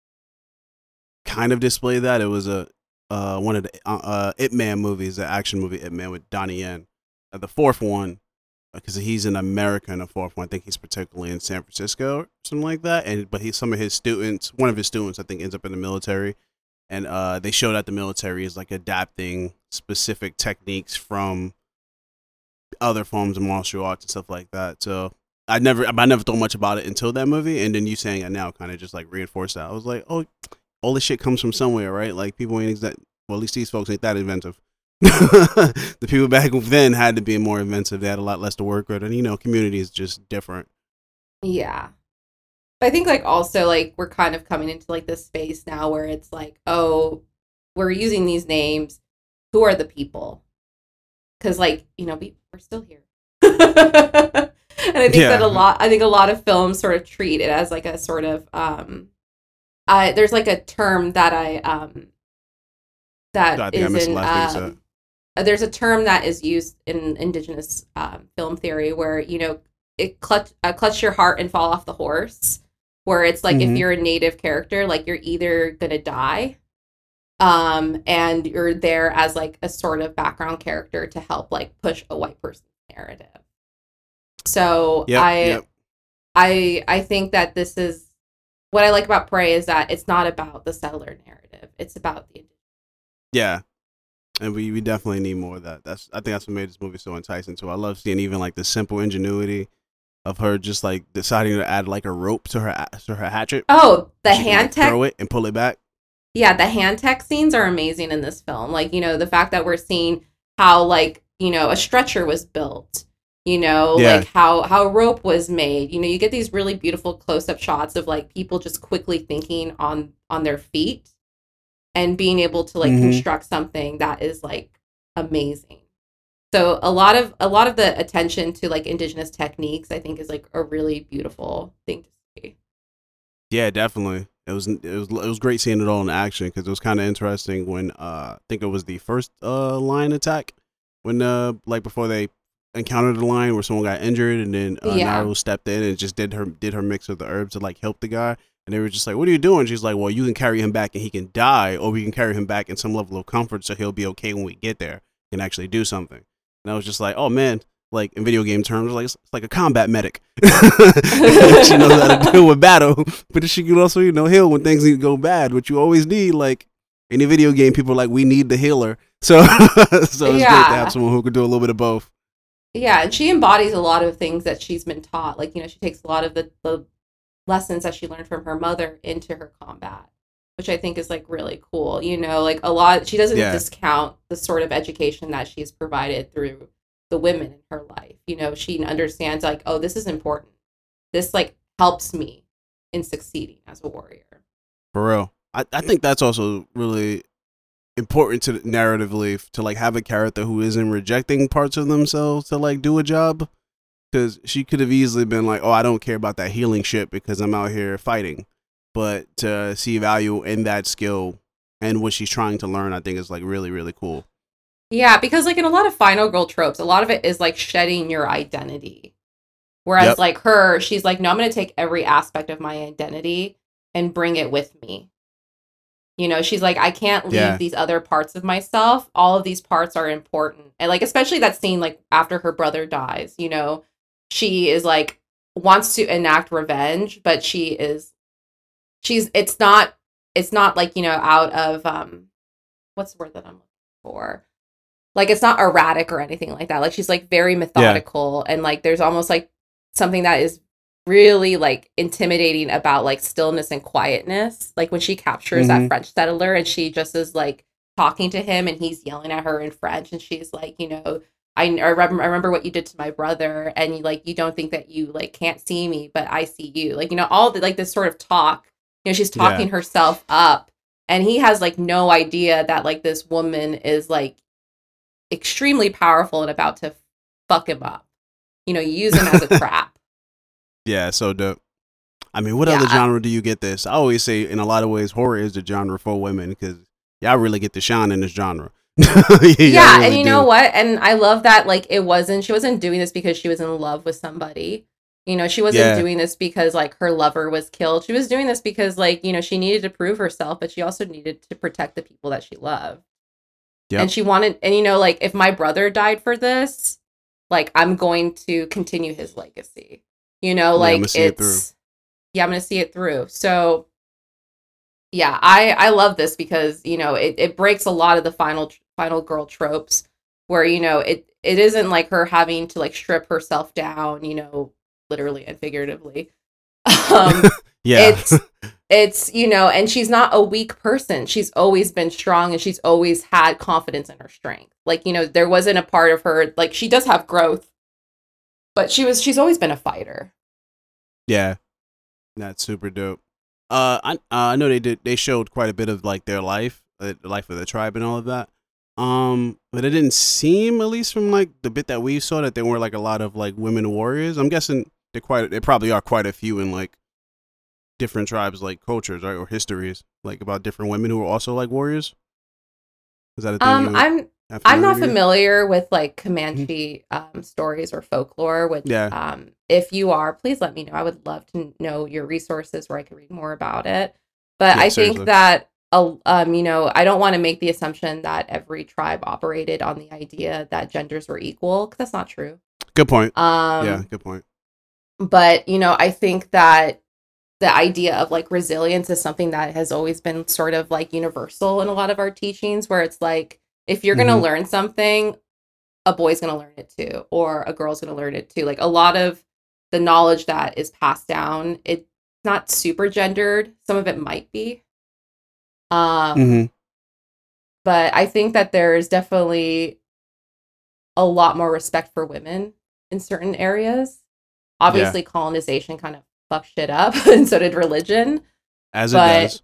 of displayed that. It was one of the Ip Man movies, the action movie Ip Man with Donnie Yen, the fourth one. Because he's in America in the fourth one. I think he's particularly in San Francisco or something like that. But one of his students, I think, ends up in the military. And they show that the military is like adapting specific techniques from other forms of martial arts and stuff like that. So I never thought much about it until that movie. And then you saying it now kind of just like reinforced that. I was like, oh, all this shit comes from somewhere, right? Like people ain't at least these folks ain't that inventive. The people back then had to be more inventive. They had a lot less to work with, and community is just different. Yeah, but I think like also like we're kind of coming into like this space now where it's like, oh, we're using these names. Who are the people? Because like we're still here, and I think that a lot of films sort of treat it as like a sort of there's like a term that there's a term that is used in indigenous film theory where it clutch your heart and fall off the horse, where it's like if you're a native character, like you're either gonna die and you're there as like a sort of background character to help like push a white person's narrative. So I think that this is what I like about Prey is that it's not about the settler narrative, it's about the indigenous. And we definitely need more of that. I think that's what made this movie so enticing too. I love seeing even like the simple ingenuity of her just like deciding to add like a rope to her hatchet. Oh, the hand tech, throw it and pull it back. Yeah, the hand tech scenes are amazing in this film. Like, the fact that we're seeing how like, a stretcher was built, like how rope was made. You get these really beautiful close-up shots of like people just quickly thinking on their feet and being able to like construct something that is like amazing. So a lot of the attention to like indigenous techniques, I think, is like a really beautiful thing to see. Yeah, definitely. It was great seeing it all in action because it was kind of interesting when I think it was the first lion attack when like before they encountered the lion where someone got injured and then Naru stepped in and just did her mix of the herbs to like help the guy. And they were just like, what are you doing? She's like, well, you can carry him back and he can die, or we can carry him back in some level of comfort so he'll be okay when we get there and actually do something. And I was just like, oh, man, like in video game terms, like it's like a combat medic. She knows how to deal with battle, but she can also, heal when things need to go bad, which you always need. Like any video game, people are like, we need the healer. So it's great to have someone who could do a little bit of both. Yeah, and she embodies a lot of things that she's been taught. Like, she takes a lot of the lessons that she learned from her mother into her combat, which I think is like really cool. Like a lot, she doesn't discount the sort of education that she's provided through the women in her life. She understands like, oh, this is important. This like helps me in succeeding as a warrior. For real. I think that's also really important to narratively to like have a character who isn't rejecting parts of themselves to like do a job. Because she could have easily been like, oh, I don't care about that healing shit because I'm out here fighting. But to see value in that skill and what she's trying to learn, I think is like really, really cool. Yeah, because like in a lot of final girl tropes, a lot of it is like shedding your identity. Whereas like her, she's like, no, I'm going to take every aspect of my identity and bring it with me. She's like, I can't leave these other parts of myself. All of these parts are important. And like, especially that scene, like after her brother dies, she is like wants to enact revenge, but it's not like, out of what's the word that I'm looking for? Like it's not erratic or anything like that. Like she's like very methodical and like there's almost like something that is really like intimidating about like stillness and quietness. Like when she captures that French settler and she just is like talking to him and he's yelling at her in French and she's like, you know, I remember what you did to my brother, and you don't think that you like can't see me, but I see you. Like, you know, all the like this sort of talk. You know, she's talking herself up, and he has like no idea that like this woman is like extremely powerful and about to fuck him up. You know, use him as a trap. Yeah, so dope. I mean, what other genre do you get this? I always say, in a lot of ways, horror is the genre for women because y'all really get to shine in this genre. Yeah, really and you know what? And I love that, like, she wasn't doing this because she was in love with somebody. You know, she wasn't doing this because, like, her lover was killed. She was doing this because, like, you know, she needed to prove herself, but she also needed to protect the people that she loved. Yep. And she wanted, and, you know, like, if my brother died for this, like, I'm going to continue his legacy. You know, like, I'm going to see it through. So, yeah, I love this because, you know, it breaks a lot of the final girl tropes where, you know, it isn't like her having to like strip herself down, you know, literally and figuratively. It's, you know, and she's not a weak person. She's always been strong and she's always had confidence in her strength. Like, you know, there wasn't a part of her, like, she does have growth, but she's always been a fighter. Yeah. That's super dope. I know they showed quite a bit of like their life, the life of the tribe and all of that. But it didn't seem, at least from like the bit that we saw, that there were like a lot of like women warriors. I'm guessing there probably are quite a few in like different tribes, like cultures, right, or histories, like about different women who are also like warriors. Is that a thing? I'm not familiar with like Comanche stories or folklore, which if you are, please let me know. I would love to know your resources where I can read more about it. But I think that you know, I don't want to make the assumption that every tribe operated on the idea that genders were equal, because that's not true. Good point. Yeah, good point. But, you know, I think that the idea of like resilience is something that has always been sort of like universal in a lot of our teachings, where it's like, if you're going to learn something, a boy's going to learn it too, or a girl's going to learn it too. Like a lot of the knowledge that is passed down, it's not super gendered. Some of it might be. But I think that there is definitely a lot more respect for women in certain areas. Obviously, colonization kind of fucked shit up, and so did religion. It does.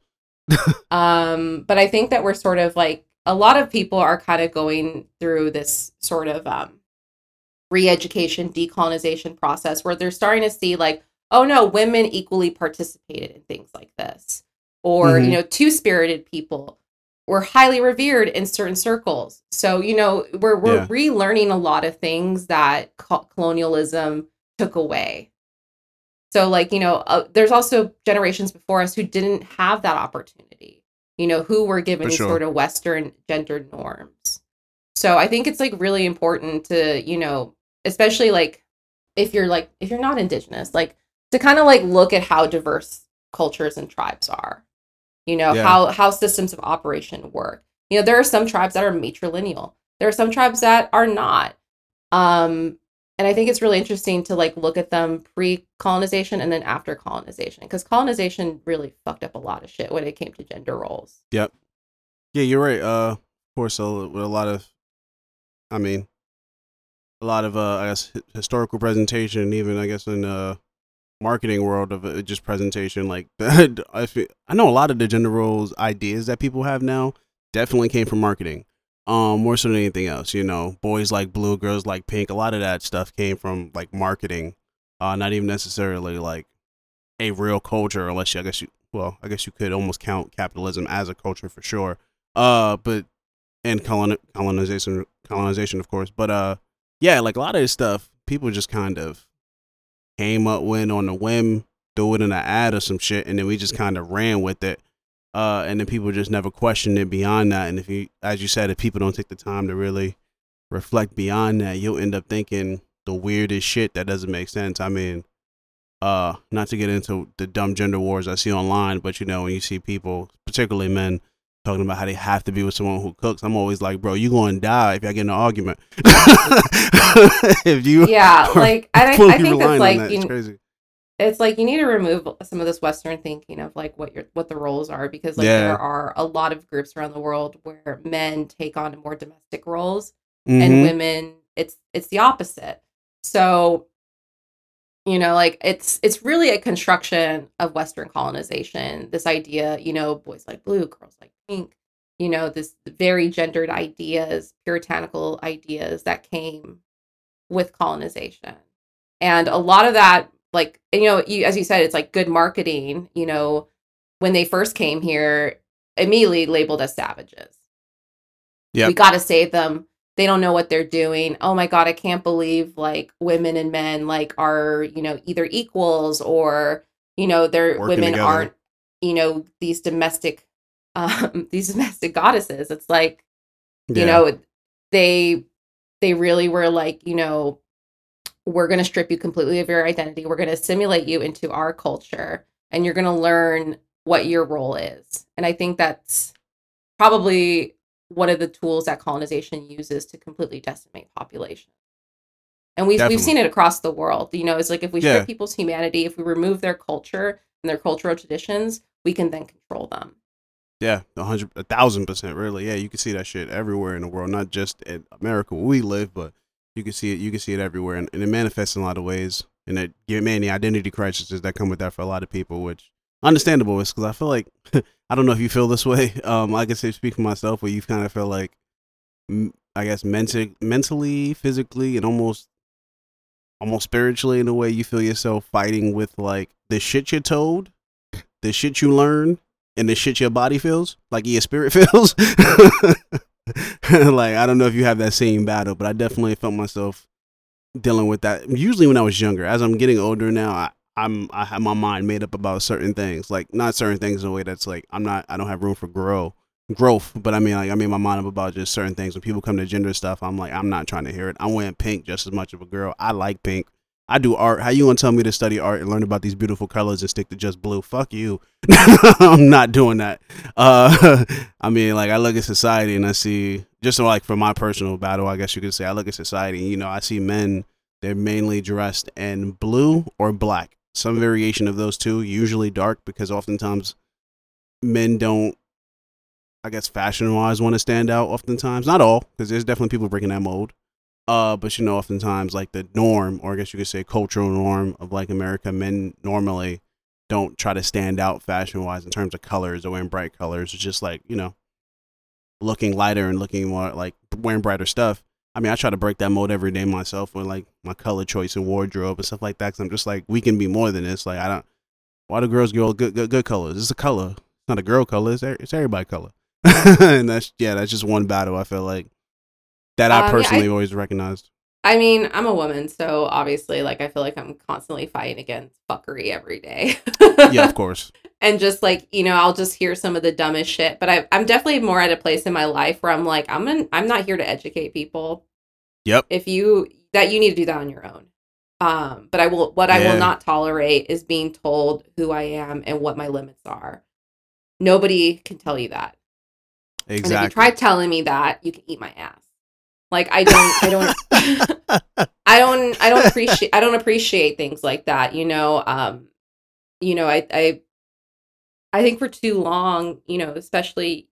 But I think that we're sort of like, a lot of people are kind of going through this sort of re-education, decolonization process where they're starting to see like, oh no, women equally participated in things like this. Or, you know, two-spirited people were highly revered in certain circles. So, you know, we're relearning a lot of things that colonialism took away. So, like, you know, there's also generations before us who didn't have that opportunity, you know, who were given these sort of Western gendered norms. So I think it's like really important to, you know, especially like if you're not Indigenous, like to kind of like look at how diverse cultures and tribes are, you know, how systems of operation work. You know, there are some tribes that are matrilineal. There are some tribes that are not. And I think it's really interesting to like look at them pre-colonization and then after colonization, because colonization really fucked up a lot of shit when it came to gender roles. Yep. Yeah, you're right. Of course, with a lot of, I guess, historical presentation, even I guess in marketing world of just presentation, like I know a lot of the gender roles ideas that people have now definitely came from marketing. More so than anything else, you know, boys like blue, girls like pink. A lot of that stuff came from like marketing, not even necessarily like a real culture, unless I guess you could almost count capitalism as a culture for sure. But and colonization, of course. But yeah, like a lot of this stuff, people just kind of came up with on a whim, threw it in an ad or some shit, and then we just kind of ran with it. And then people just never questioned it beyond that. And if you, as you said, if people don't take the time to really reflect beyond that, you'll end up thinking the weirdest shit that doesn't make sense. I mean, not to get into the dumb gender wars I see online, but you know, when you see people, particularly men, talking about how they have to be with someone who cooks, I'm always like, bro, you gonna die if I get in an argument. If you, like, I think it's like, it's crazy. it's like you need to remove some of this Western thinking of like what the roles are, because like Yeah. there are a lot of groups around the world where men take on more domestic roles and Mm-hmm. women it's the opposite. So, like it's really a construction of Western colonization. This idea, boys like blue, girls like pink, this very gendered ideas, puritanical ideas that came with colonization. And a lot of that, like, as you said, it's like good marketing, when they first came here, immediately labeled as savages. Yep. We got to save them. They don't know what they're doing. Oh my God, I can't believe like women and men like are, either equals or, their Working women together. aren't, these domestic goddesses. It's like, Yeah. they really were like, we're going to strip you completely of your identity. We're going to assimilate you into our culture and you're going to learn what your role is. And I think that's probably one of the tools that colonization uses to completely decimate population. And we've Definitely. seen it across the world. It's like if we Yeah. strip people's humanity, if we remove their culture and their cultural traditions, we can then control them. Yeah, 1,000%, really. Yeah, you can see that shit everywhere in the world, not just in America where we live, but you can see it. You can see it everywhere, and it manifests in a lot of ways. And it give man the identity crises that come with that for a lot of people, which understandable is because I feel like I don't know if you feel this way. I can say speak for myself, where you kind of feel like I guess mentally, physically, and almost spiritually in a way you feel yourself fighting with like the shit you're told, the shit you learn, and the shit your body feels, like your spirit feels. Like, I don't know if you have that same battle, but I definitely felt myself dealing with that. Usually when I was younger. As I'm getting older now, I have my mind made up about certain things. Like, not certain things in a way that's like I don't have room for growth, but I mean, like, I made my mind up about just certain things. When people come to gender stuff, I'm like, I'm not trying to hear it. I'm wearing pink just as much of a girl. I like pink. I do art. How you gonna tell me to study art and learn about these beautiful colors and stick to just blue? Fuck you. I'm not doing that. I mean, like, I look at society and I see, just like for my personal battle, I guess you could say, I look at society and, I see men, they're mainly dressed in blue or black. Some variation of those two, usually dark, because oftentimes men don't, I guess, fashion-wise want to stand out oftentimes. Not all, because there's definitely people breaking that mold. But oftentimes like the norm, or I guess you could say cultural norm of like America, men normally don't try to stand out fashion wise in terms of colors or wearing bright colors. It's just like, looking lighter and looking more like wearing brighter stuff. I mean, I try to break that mold every day myself with like my color choice and wardrobe and stuff like that. Cause I'm just like, we can be more than this. Like, why do girls get all good colors? It's a color. It's not a girl color. It's everybody color. And that's just one battle I feel like that I personally always recognized. I mean, I'm a woman, so obviously, like, I feel like I'm constantly fighting against fuckery every day. Yeah, of course. And just like, I'll just hear some of the dumbest shit. But I'm definitely more at a place in my life where I'm like, I'm not here to educate people. Yep. You need to do that on your own. But I will not tolerate is being told who I am and what my limits are. Nobody can tell you that. Exactly. And if you try telling me that, you can eat my ass. Like, I don't appreciate things like that. I think for too long, especially,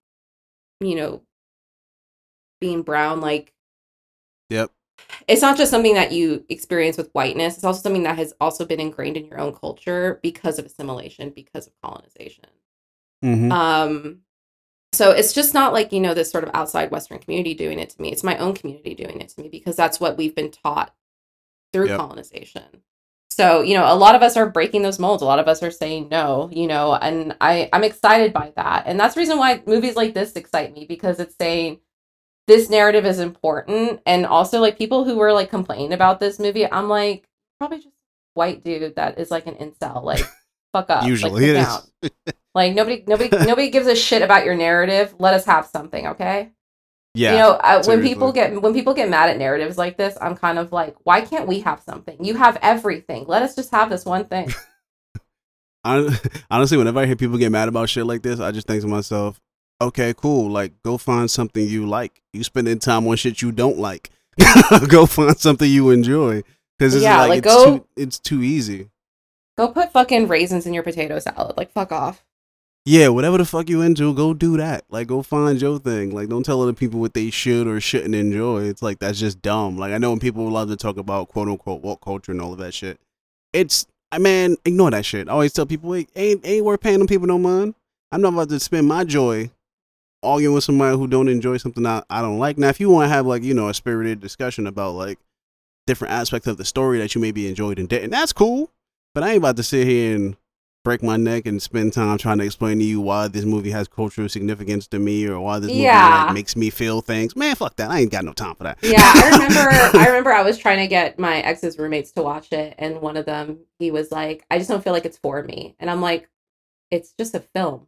being brown, like, yep. It's not just something that you experience with whiteness. It's also something that has also been ingrained in your own culture because of assimilation, because of colonization. Mm-hmm. So it's just not like, this sort of outside Western community doing it to me. It's my own community doing it to me because that's what we've been taught through colonization. So, a lot of us are breaking those molds. A lot of us are saying no, and I'm excited by that. And that's the reason why movies like this excite me, because it's saying this narrative is important. And also, like, people who were like complaining about this movie, I'm like, probably just a white dude that is like an incel, like, fuck up. Usually like, it down. Like, nobody gives a shit about your narrative. Let us have something, okay? Yeah. When people get mad at narratives like this, I'm kind of like, why can't we have something? You have everything. Let us just have this one thing. Honestly, whenever I hear people get mad about shit like this, I just think to myself, okay, cool. Like, go find something you like. You spending time on shit you don't like. Go find something you enjoy. Because it's too easy. Go put fucking raisins in your potato salad. Like, fuck off. Yeah, whatever the fuck you into, go do that. Like, go find your thing. Like, don't tell other people what they should or shouldn't enjoy. It's like, that's just dumb. Like, I know when people love to talk about quote unquote woke culture and all of that shit. Man, ignore that shit. I always tell people, ain't worth paying them people no mind. I'm not about to spend my joy arguing with somebody who don't enjoy something I don't like. Now, if you want to have, like, you know, a spirited discussion about, like, different aspects of the story that you maybe enjoyed and didn't, that's cool. But I ain't about to sit here and break my neck and spend time trying to explain to you why this movie has cultural significance to me or why this movie like, makes me feel things. Man, fuck that. I ain't got no time for that. Yeah, I remember I was trying to get my ex's roommates to watch it, and one of them, he was like, I just don't feel like it's for me. And I'm like, it's just a film.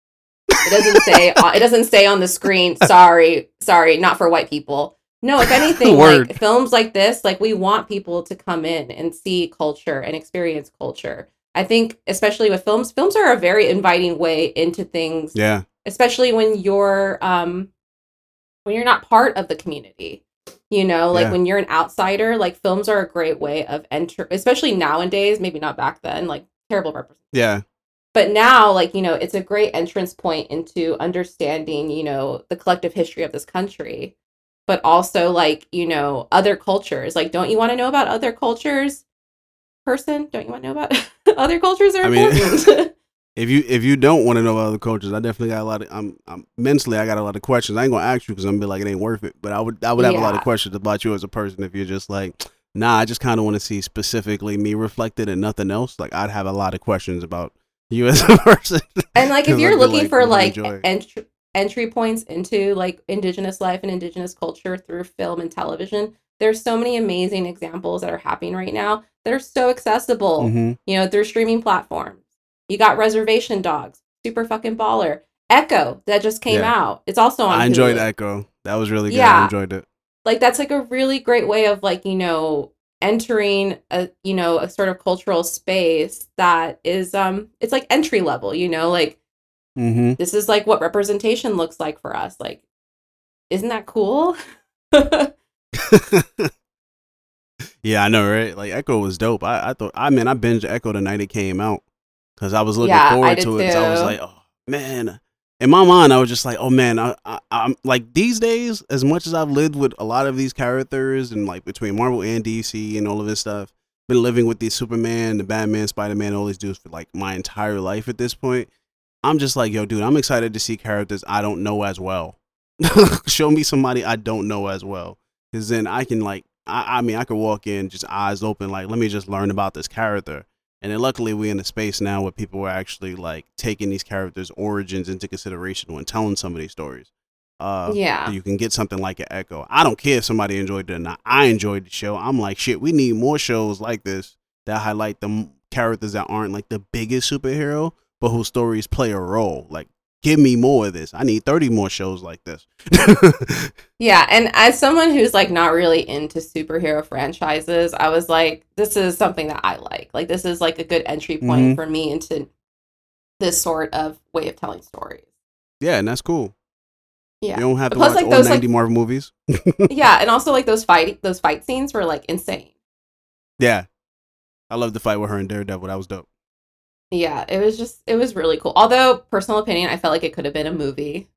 It doesn't say on the screen, sorry, not for white people. No, if anything, like films like this, like we want people to come in and see culture and experience culture. I think, especially with films are a very inviting way into things. Yeah. Especially when you're not part of the community, you know, like when you're an outsider, like films are a great way of especially nowadays, maybe not back then, like terrible representation. Yeah. But now, like, you know, it's a great entrance point into understanding, you know, the collective history of this country, but also like, you know, other cultures. Like, don't you want to know about other cultures? Don't you want to know about other cultures are important? if you don't want to know about other cultures, I definitely got a lot of I'm mentally I got a lot of questions. I ain't gonna ask you because I'm gonna be like it ain't worth it. But I would have a lot of questions about you as a person if you're just like, nah, I just kind of want to see specifically me reflected and nothing else. Like I'd have a lot of questions about you as a person. And like if you're looking for like entry points into like Indigenous life and Indigenous culture through film and television, there's so many amazing examples that are happening right now that are so accessible, you know, through streaming platforms. You got Reservation Dogs, super fucking baller. Echo, that just came out. It's also on I enjoyed Hulu. Echo. That was really good. Yeah. I enjoyed it. Like, that's like a really great way of like, you know, entering a, you know, a sort of cultural space that is, it's like entry level, you know, like, this is like what representation looks like for us. Like, isn't that cool? Yeah, I know, right? Like Echo was dope. I binged Echo the night it came out because I was looking forward to it. So I was like, oh man. In my mind, I was just like, oh man, I'm like these days, as much as I've lived with a lot of these characters and like between Marvel and DC and all of this stuff, been living with the Superman, the Batman, Spider-Man, all these dudes for like my entire life at this point. I'm just like, yo, dude, I'm excited to see characters I don't know as well. Show me somebody I don't know as well. Because then I can like, I mean, I could walk in just eyes open, like, let me just learn about this character. And then luckily we're in a space now where people are actually like taking these characters' origins into consideration when telling some of these stories. So you can get something like an Echo. I don't care if somebody enjoyed it or not. I enjoyed the show. I'm like, shit, we need more shows like this that highlight the characters that aren't like the biggest superhero, but whose stories play a role. Like, give me more of this. I need 30 more shows like this. Yeah, and as someone who's like not really into superhero franchises, I was like, this is something that I like. Like, this is like a good entry point for me into this sort of way of telling stories. Yeah, and that's cool. Yeah, you don't have to watch like all those 90 Marvel movies. Yeah, and also like those fight scenes were like insane. Yeah, I love the fight with her and Daredevil. That was dope. Yeah, it was really cool. Although, personal opinion, I felt like it could have been a movie.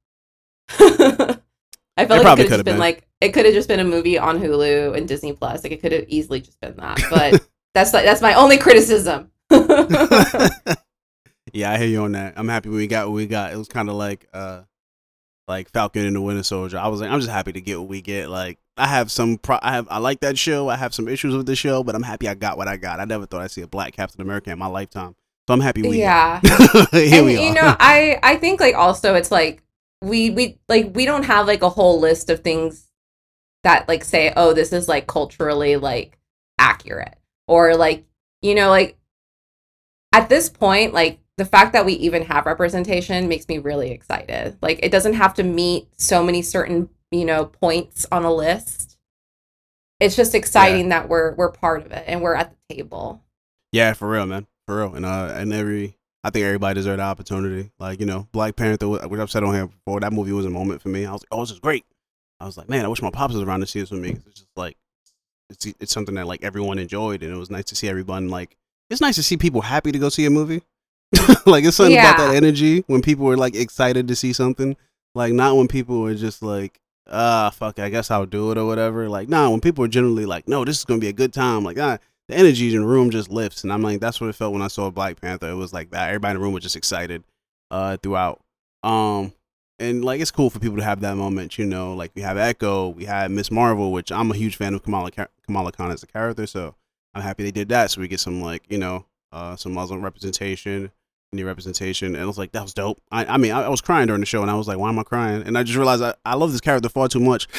I felt like it could have just been like, it could have just been a movie on Hulu and Disney Plus. Like, it could have easily just been that. But that's my only criticism. Yeah, I hear you on that. I'm happy we got what we got. It was kind of like Falcon and the Winter Soldier. I was like, I'm just happy to get what we get. Like, I like that show. I have some issues with the show, but I'm happy I got what I got. I never thought I'd see a black Captain America in my lifetime. So I'm happy we Here we are. You know, I think like also it's like we don't have like a whole list of things that like say, oh, this is like culturally like accurate, or like, you know, like at this point, like the fact that we even have representation makes me really excited. Like, it doesn't have to meet so many certain, you know, points on a list. It's just exciting that we're part of it and we're at the table. Yeah, for real, man. For real. And I think everybody deserves the opportunity. Like, you know, Black Panther, which I've said on here before, that movie was a moment for me. I was like, oh, this is great. I was like, man, I wish my pops was around to see this with me. It's just like, it's something that like everyone enjoyed, and it was nice to see everyone like it's nice to see people happy to go see a movie. Like, it's something about that energy when people are like excited to see something. Like, not when people are just like, fuck it, I guess I'll do it or whatever. Like, nah, when people are generally like, no, this is gonna be a good time. Like, the energy in the room just lifts, and I'm like, that's what it felt when I saw Black Panther. It was like that. Everybody in the room was just excited, throughout. And like, it's cool for people to have that moment, you know. Like, we have Echo, we had Miss Marvel, which I'm a huge fan of Kamala Khan as a character, so I'm happy they did that. So we get some, like, you know, some Muslim representation, Indian representation, and I was like, that was dope. I mean, I was crying during the show, and I was like, why am I crying? And I just realized I love this character far too much.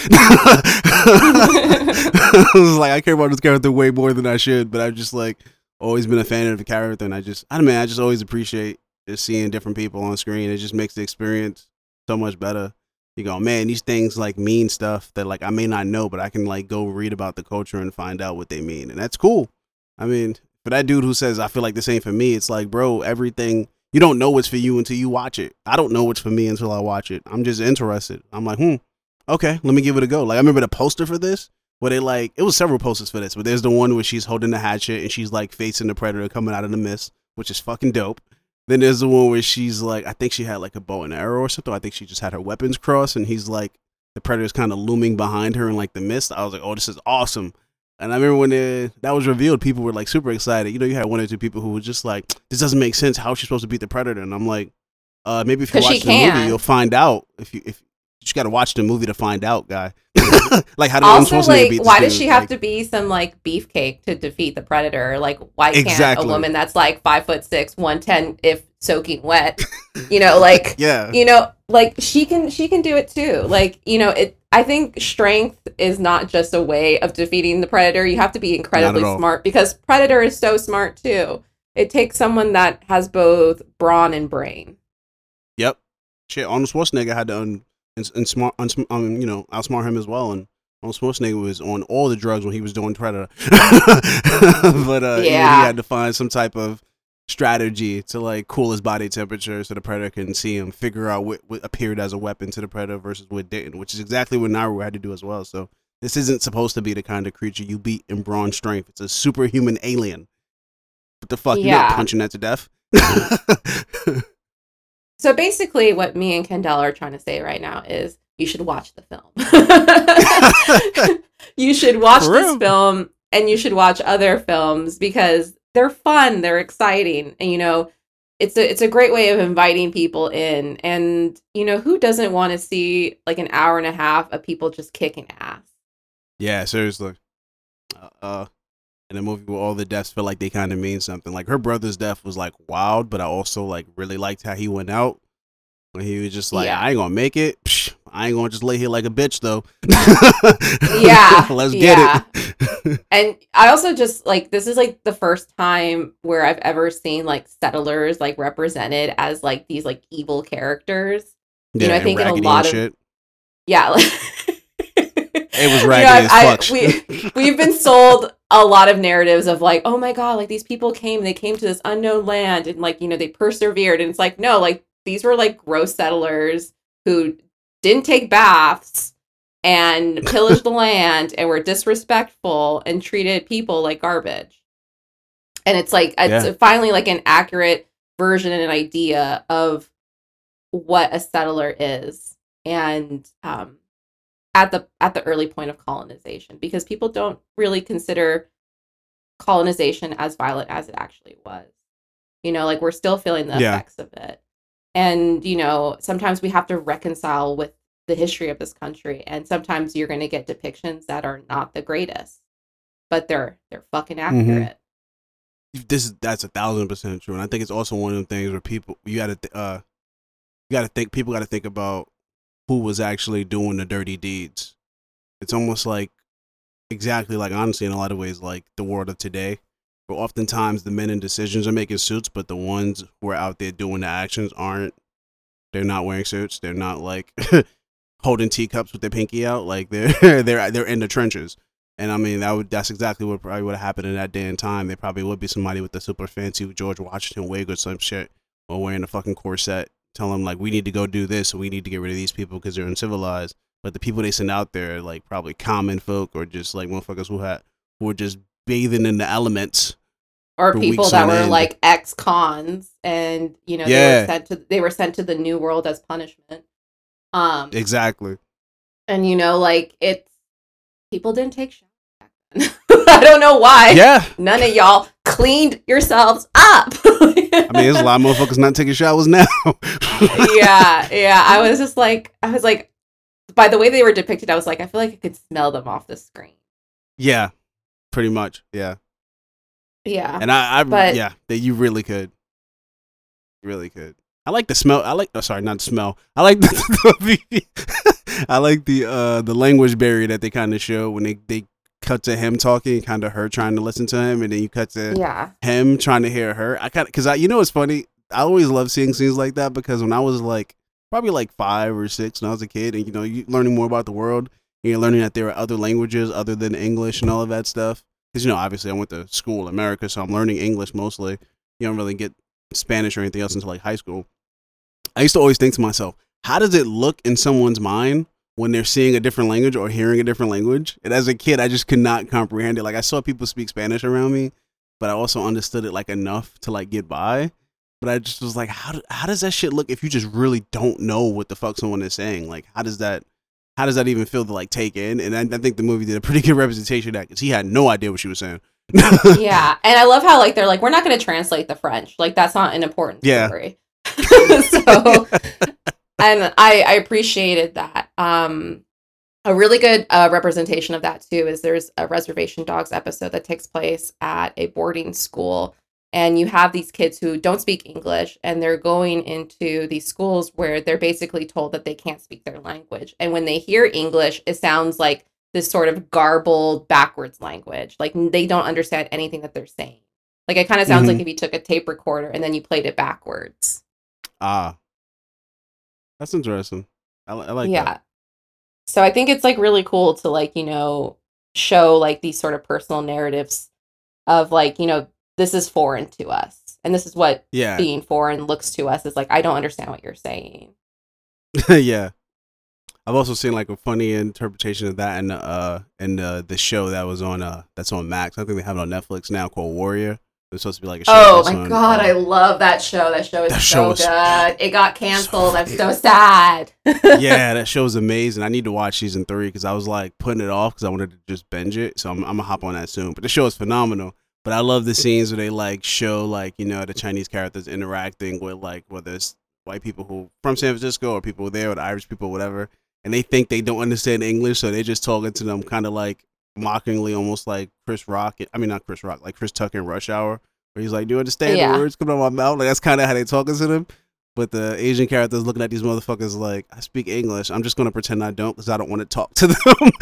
I was like, I care about this character way more than I should, but I've just like always been a fan of the character, and I just always appreciate just seeing different people on screen. It just makes the experience so much better. You go, man, these things like mean stuff that like I may not know, but I can like go read about the culture and find out what they mean, and that's cool. I mean, for that dude who says I feel like this ain't for me, it's like, bro, everything, you don't know what's for you until you watch it. I don't know what's for me until I watch it. I'm just interested. I'm like, okay, let me give it a go. Like, I remember the poster for this where they like, it was several posters for this, but there's the one where she's holding the hatchet and she's like facing the predator coming out of the mist, which is fucking dope. Then there's the one where she's like, I think she had like a bow and arrow or something. I think she just had her weapons crossed, and he's like, the predator's kind of looming behind her in like the mist. I was like, oh, this is awesome. And I remember when that was revealed, people were like super excited. You know, you had one or two people who were just like, this doesn't make sense. How is she supposed to beat the predator? And I'm like, maybe if you watch the movie, you'll find out. If you got to watch the movie to find out, guy. Like, how do also, like, why does she have to be some like beefcake to defeat the predator? Like, why can't a woman that's like 5'6", 110 if soaking wet, you know, like, yeah, you know, like she can do it too. Like, you know, I think strength is not just a way of defeating the predator. You have to be incredibly smart, because Predator is so smart too. It takes someone that has both brawn and brain. Yep. Shit, Arnold Schwarzenegger had to outsmart him as well, and Arnold Schwarzenegger was on all the drugs when he was doing Predator. But he had to find some type of strategy to like cool his body temperature so the predator can see him, figure out what appeared as a weapon to the predator versus what didn't, which is exactly what Naru had to do as well. So this isn't supposed to be the kind of creature you beat in brawn strength. It's a superhuman alien. What the fuck? You're not punching that to death. So basically what me and Kendall are trying to say right now is you should watch the film. You should watch this film, and you should watch other films, because they're fun, they're exciting, and you know, it's a great way of inviting people in. And you know, who doesn't want to see like an hour and a half of people just kicking ass? Yeah, seriously. In a movie where all the deaths feel like they kind of mean something. Like, her brother's death was like wild, but I also like really liked how he went out when he was just like, I ain't gonna make it. Psh, I ain't gonna just lay here like a bitch though. Yeah, let's get it. And I also just like, this is like the first time where I've ever seen like settlers like represented as like these like evil characters. You know, I think in a lot of shit. Yeah, like, it was raggedy as fuck. We've been sold a lot of narratives of like, oh my god, like these people came to this unknown land, and like, you know, they persevered, and it's like, no, like these were like gross settlers who didn't take baths and pillaged the land and were disrespectful and treated people like garbage. And it's like, it's finally like an accurate version and an idea of what a settler is. And at the early point of colonization, because people don't really consider colonization as violent as it actually was. You know, like, we're still feeling the effects of it. And, you know, sometimes we have to reconcile with the history of this country, and sometimes you're going to get depictions that are not the greatest, but they're fucking accurate. That's 1,000% true. And I think it's also one of the things where people, people got to think about who was actually doing the dirty deeds. It's almost like, exactly like, honestly, in a lot of ways, like the world of today, where oftentimes the men in decisions are making suits, but the ones who are out there doing the actions they're not wearing suits. They're not like holding teacups with their pinky out. Like, they're in the trenches. And I mean, that's exactly what probably would have happened in that day and time. There probably would be somebody with the super fancy George Washington wig or some shit, or wearing a fucking corset, telling them like, we need to go do this, and we need to get rid of these people because they're uncivilized. But the people they send out there are like probably common folk, or just like motherfuckers who are just bathing in the elements, or for people weeks that on were end. like ex-cons, and Yeah. they were sent to the New World as punishment. Exactly. And like it's people didn't take showers back then. I don't know why. Yeah. None of y'all cleaned yourselves up. I mean, there's a lot of motherfuckers not taking showers now. Yeah. I was like, by the way they were depicted, I was like, I feel like I could smell them off the screen. Yeah, pretty much. Yeah. Yeah. And I but yeah, that you really could. Really could. I like the smell. Sorry, not the smell. I like I like the language barrier that they kind of show when they cut to him talking, kind of her trying to listen to him, and then you cut to him trying to hear her. I kind of, because it's funny. I always love seeing scenes like that because when I was like probably like 5 or 6 when I was a kid, and you learning more about the world, and you're learning that there are other languages other than English and all of that stuff. Because obviously I went to school in America, so I'm learning English mostly. You don't really get Spanish or anything else until like high school. I used to always think to myself, how does it look in someone's mind when they're seeing a different language or hearing a different language? And as a kid, I just could not comprehend it. Like, I saw people speak Spanish around me, but I also understood it like enough to like get by. But I just was like, how does that shit look if you just really don't know what the fuck someone is saying? Like, how does that even feel to like take in? And I think the movie did a pretty good representation of that because he had no idea what she was saying. Yeah, and I love how like they're like, we're not going to translate the French. Like, that's not an important story. So, and I appreciated that. A really good representation of that too is there's a Reservation Dogs episode that takes place at a boarding school, and you have these kids who don't speak English, and they're going into these schools where they're basically told that they can't speak their language, and when they hear English, it sounds like this sort of garbled, backwards language. Like, they don't understand anything that they're saying. Like, it kind of sounds like if you took a tape recorder and then you played it backwards. Ah, that's interesting. I like that. So I think it's like really cool to like, show like these sort of personal narratives of like, this is foreign to us. And this is what being foreign looks to us, is like, I don't understand what you're saying. Yeah. I've also seen like a funny interpretation of that in the show that was on that's on Max. I think they have it on Netflix now, called Warrior. It's supposed to be like a show. Oh my god, I love that show. That show is so good. It got canceled. I'm so sad. Yeah, that show is amazing. I need to watch season 3 because I was like putting it off because I wanted to just binge it. So I'm gonna hop on that soon. But the show is phenomenal. But I love the scenes where they like show like the Chinese characters interacting with like whether it's white people who from San Francisco or people there or the Irish people, whatever, and they think they don't understand English, so they just talking to them kind of like mockingly, almost like Chris Rock. I mean, not Chris Rock, like Chris Tucker in Rush Hour, where he's like, "Do you understand the words coming out of my mouth?" Like, that's kind of how they talking to them. But the Asian characters looking at these motherfuckers like, "I speak English. I'm just gonna pretend I don't because I don't want to talk to them."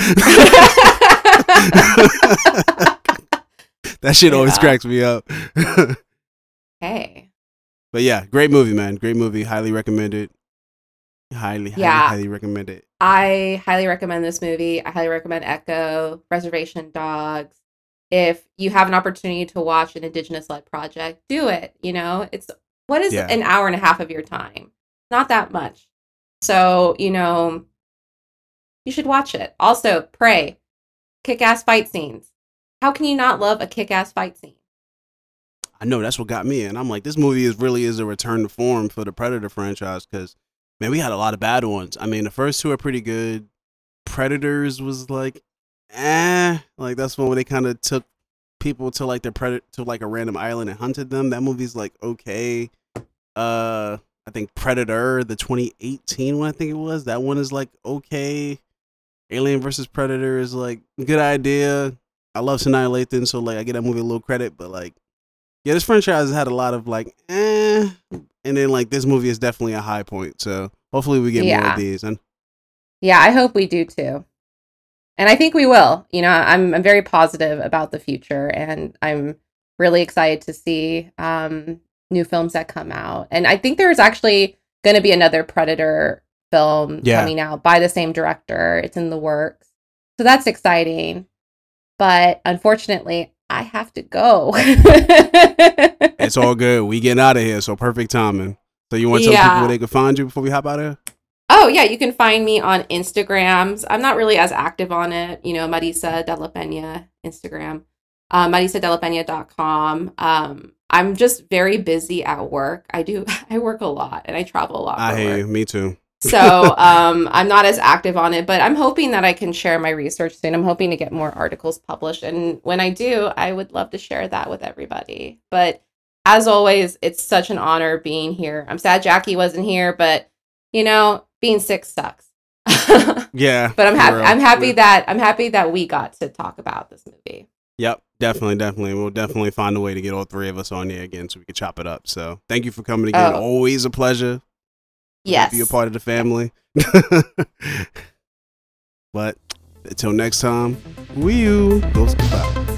That shit always cracks me up. Hey. But yeah, great movie, man. Great movie. Highly recommended. Highly recommended. I highly recommend this movie. I highly recommend Echo, Reservation Dogs. If you have an opportunity to watch an Indigenous-led project, do it. It's what is an hour and a half of your time? Not that much. So, you should watch it. Also, Prey. Kick-ass fight scenes. How can you not love a kick-ass fight scene? I know, that's what got me in. I'm like, this movie really is a return to form for the Predator franchise because, man, we had a lot of bad ones. I mean, the first two are pretty good. Predators was like, like that's one where they kind of took people to like to like a random island and hunted them. That movie's like okay. I think Predator, the 2018 one, I think it was. That one is like okay. Alien versus Predator is like a good idea. I love Sanaa Lathan, so like I give that movie a little credit, but like, yeah, this franchise has had a lot of like, and then like this movie is definitely a high point. So hopefully we get more of these. And yeah, I hope we do too, and I think we will. I'm very positive about the future, and I'm really excited to see new films that come out. And I think there's actually going to be another Predator film coming out by the same director. It's in the works, so that's exciting. But unfortunately, I have to go. It's all good. We getting out of here, so perfect timing. So you want to tell people where they can find you before we hop out of here? Oh, yeah. You can find me on Instagrams. I'm not really as active on it. Marisa de la Peña Instagram. marisadelapena.com. I'm just very busy at work. I work a lot and I travel a lot. I hear you. Me too. So I'm not as active on it, but I'm hoping that I can share my research soon. I'm hoping to get more articles published. And when I do, I would love to share that with everybody. But as always, it's such an honor being here. I'm sad Jackie wasn't here, but being sick sucks. Yeah. But I'm happy that we got to talk about this movie. Yep, definitely. We'll definitely find a way to get all three of us on here again so we can chop it up. So thank you for coming again. Always a pleasure. Yes. Be a part of the family. But until next time, goes goodbye.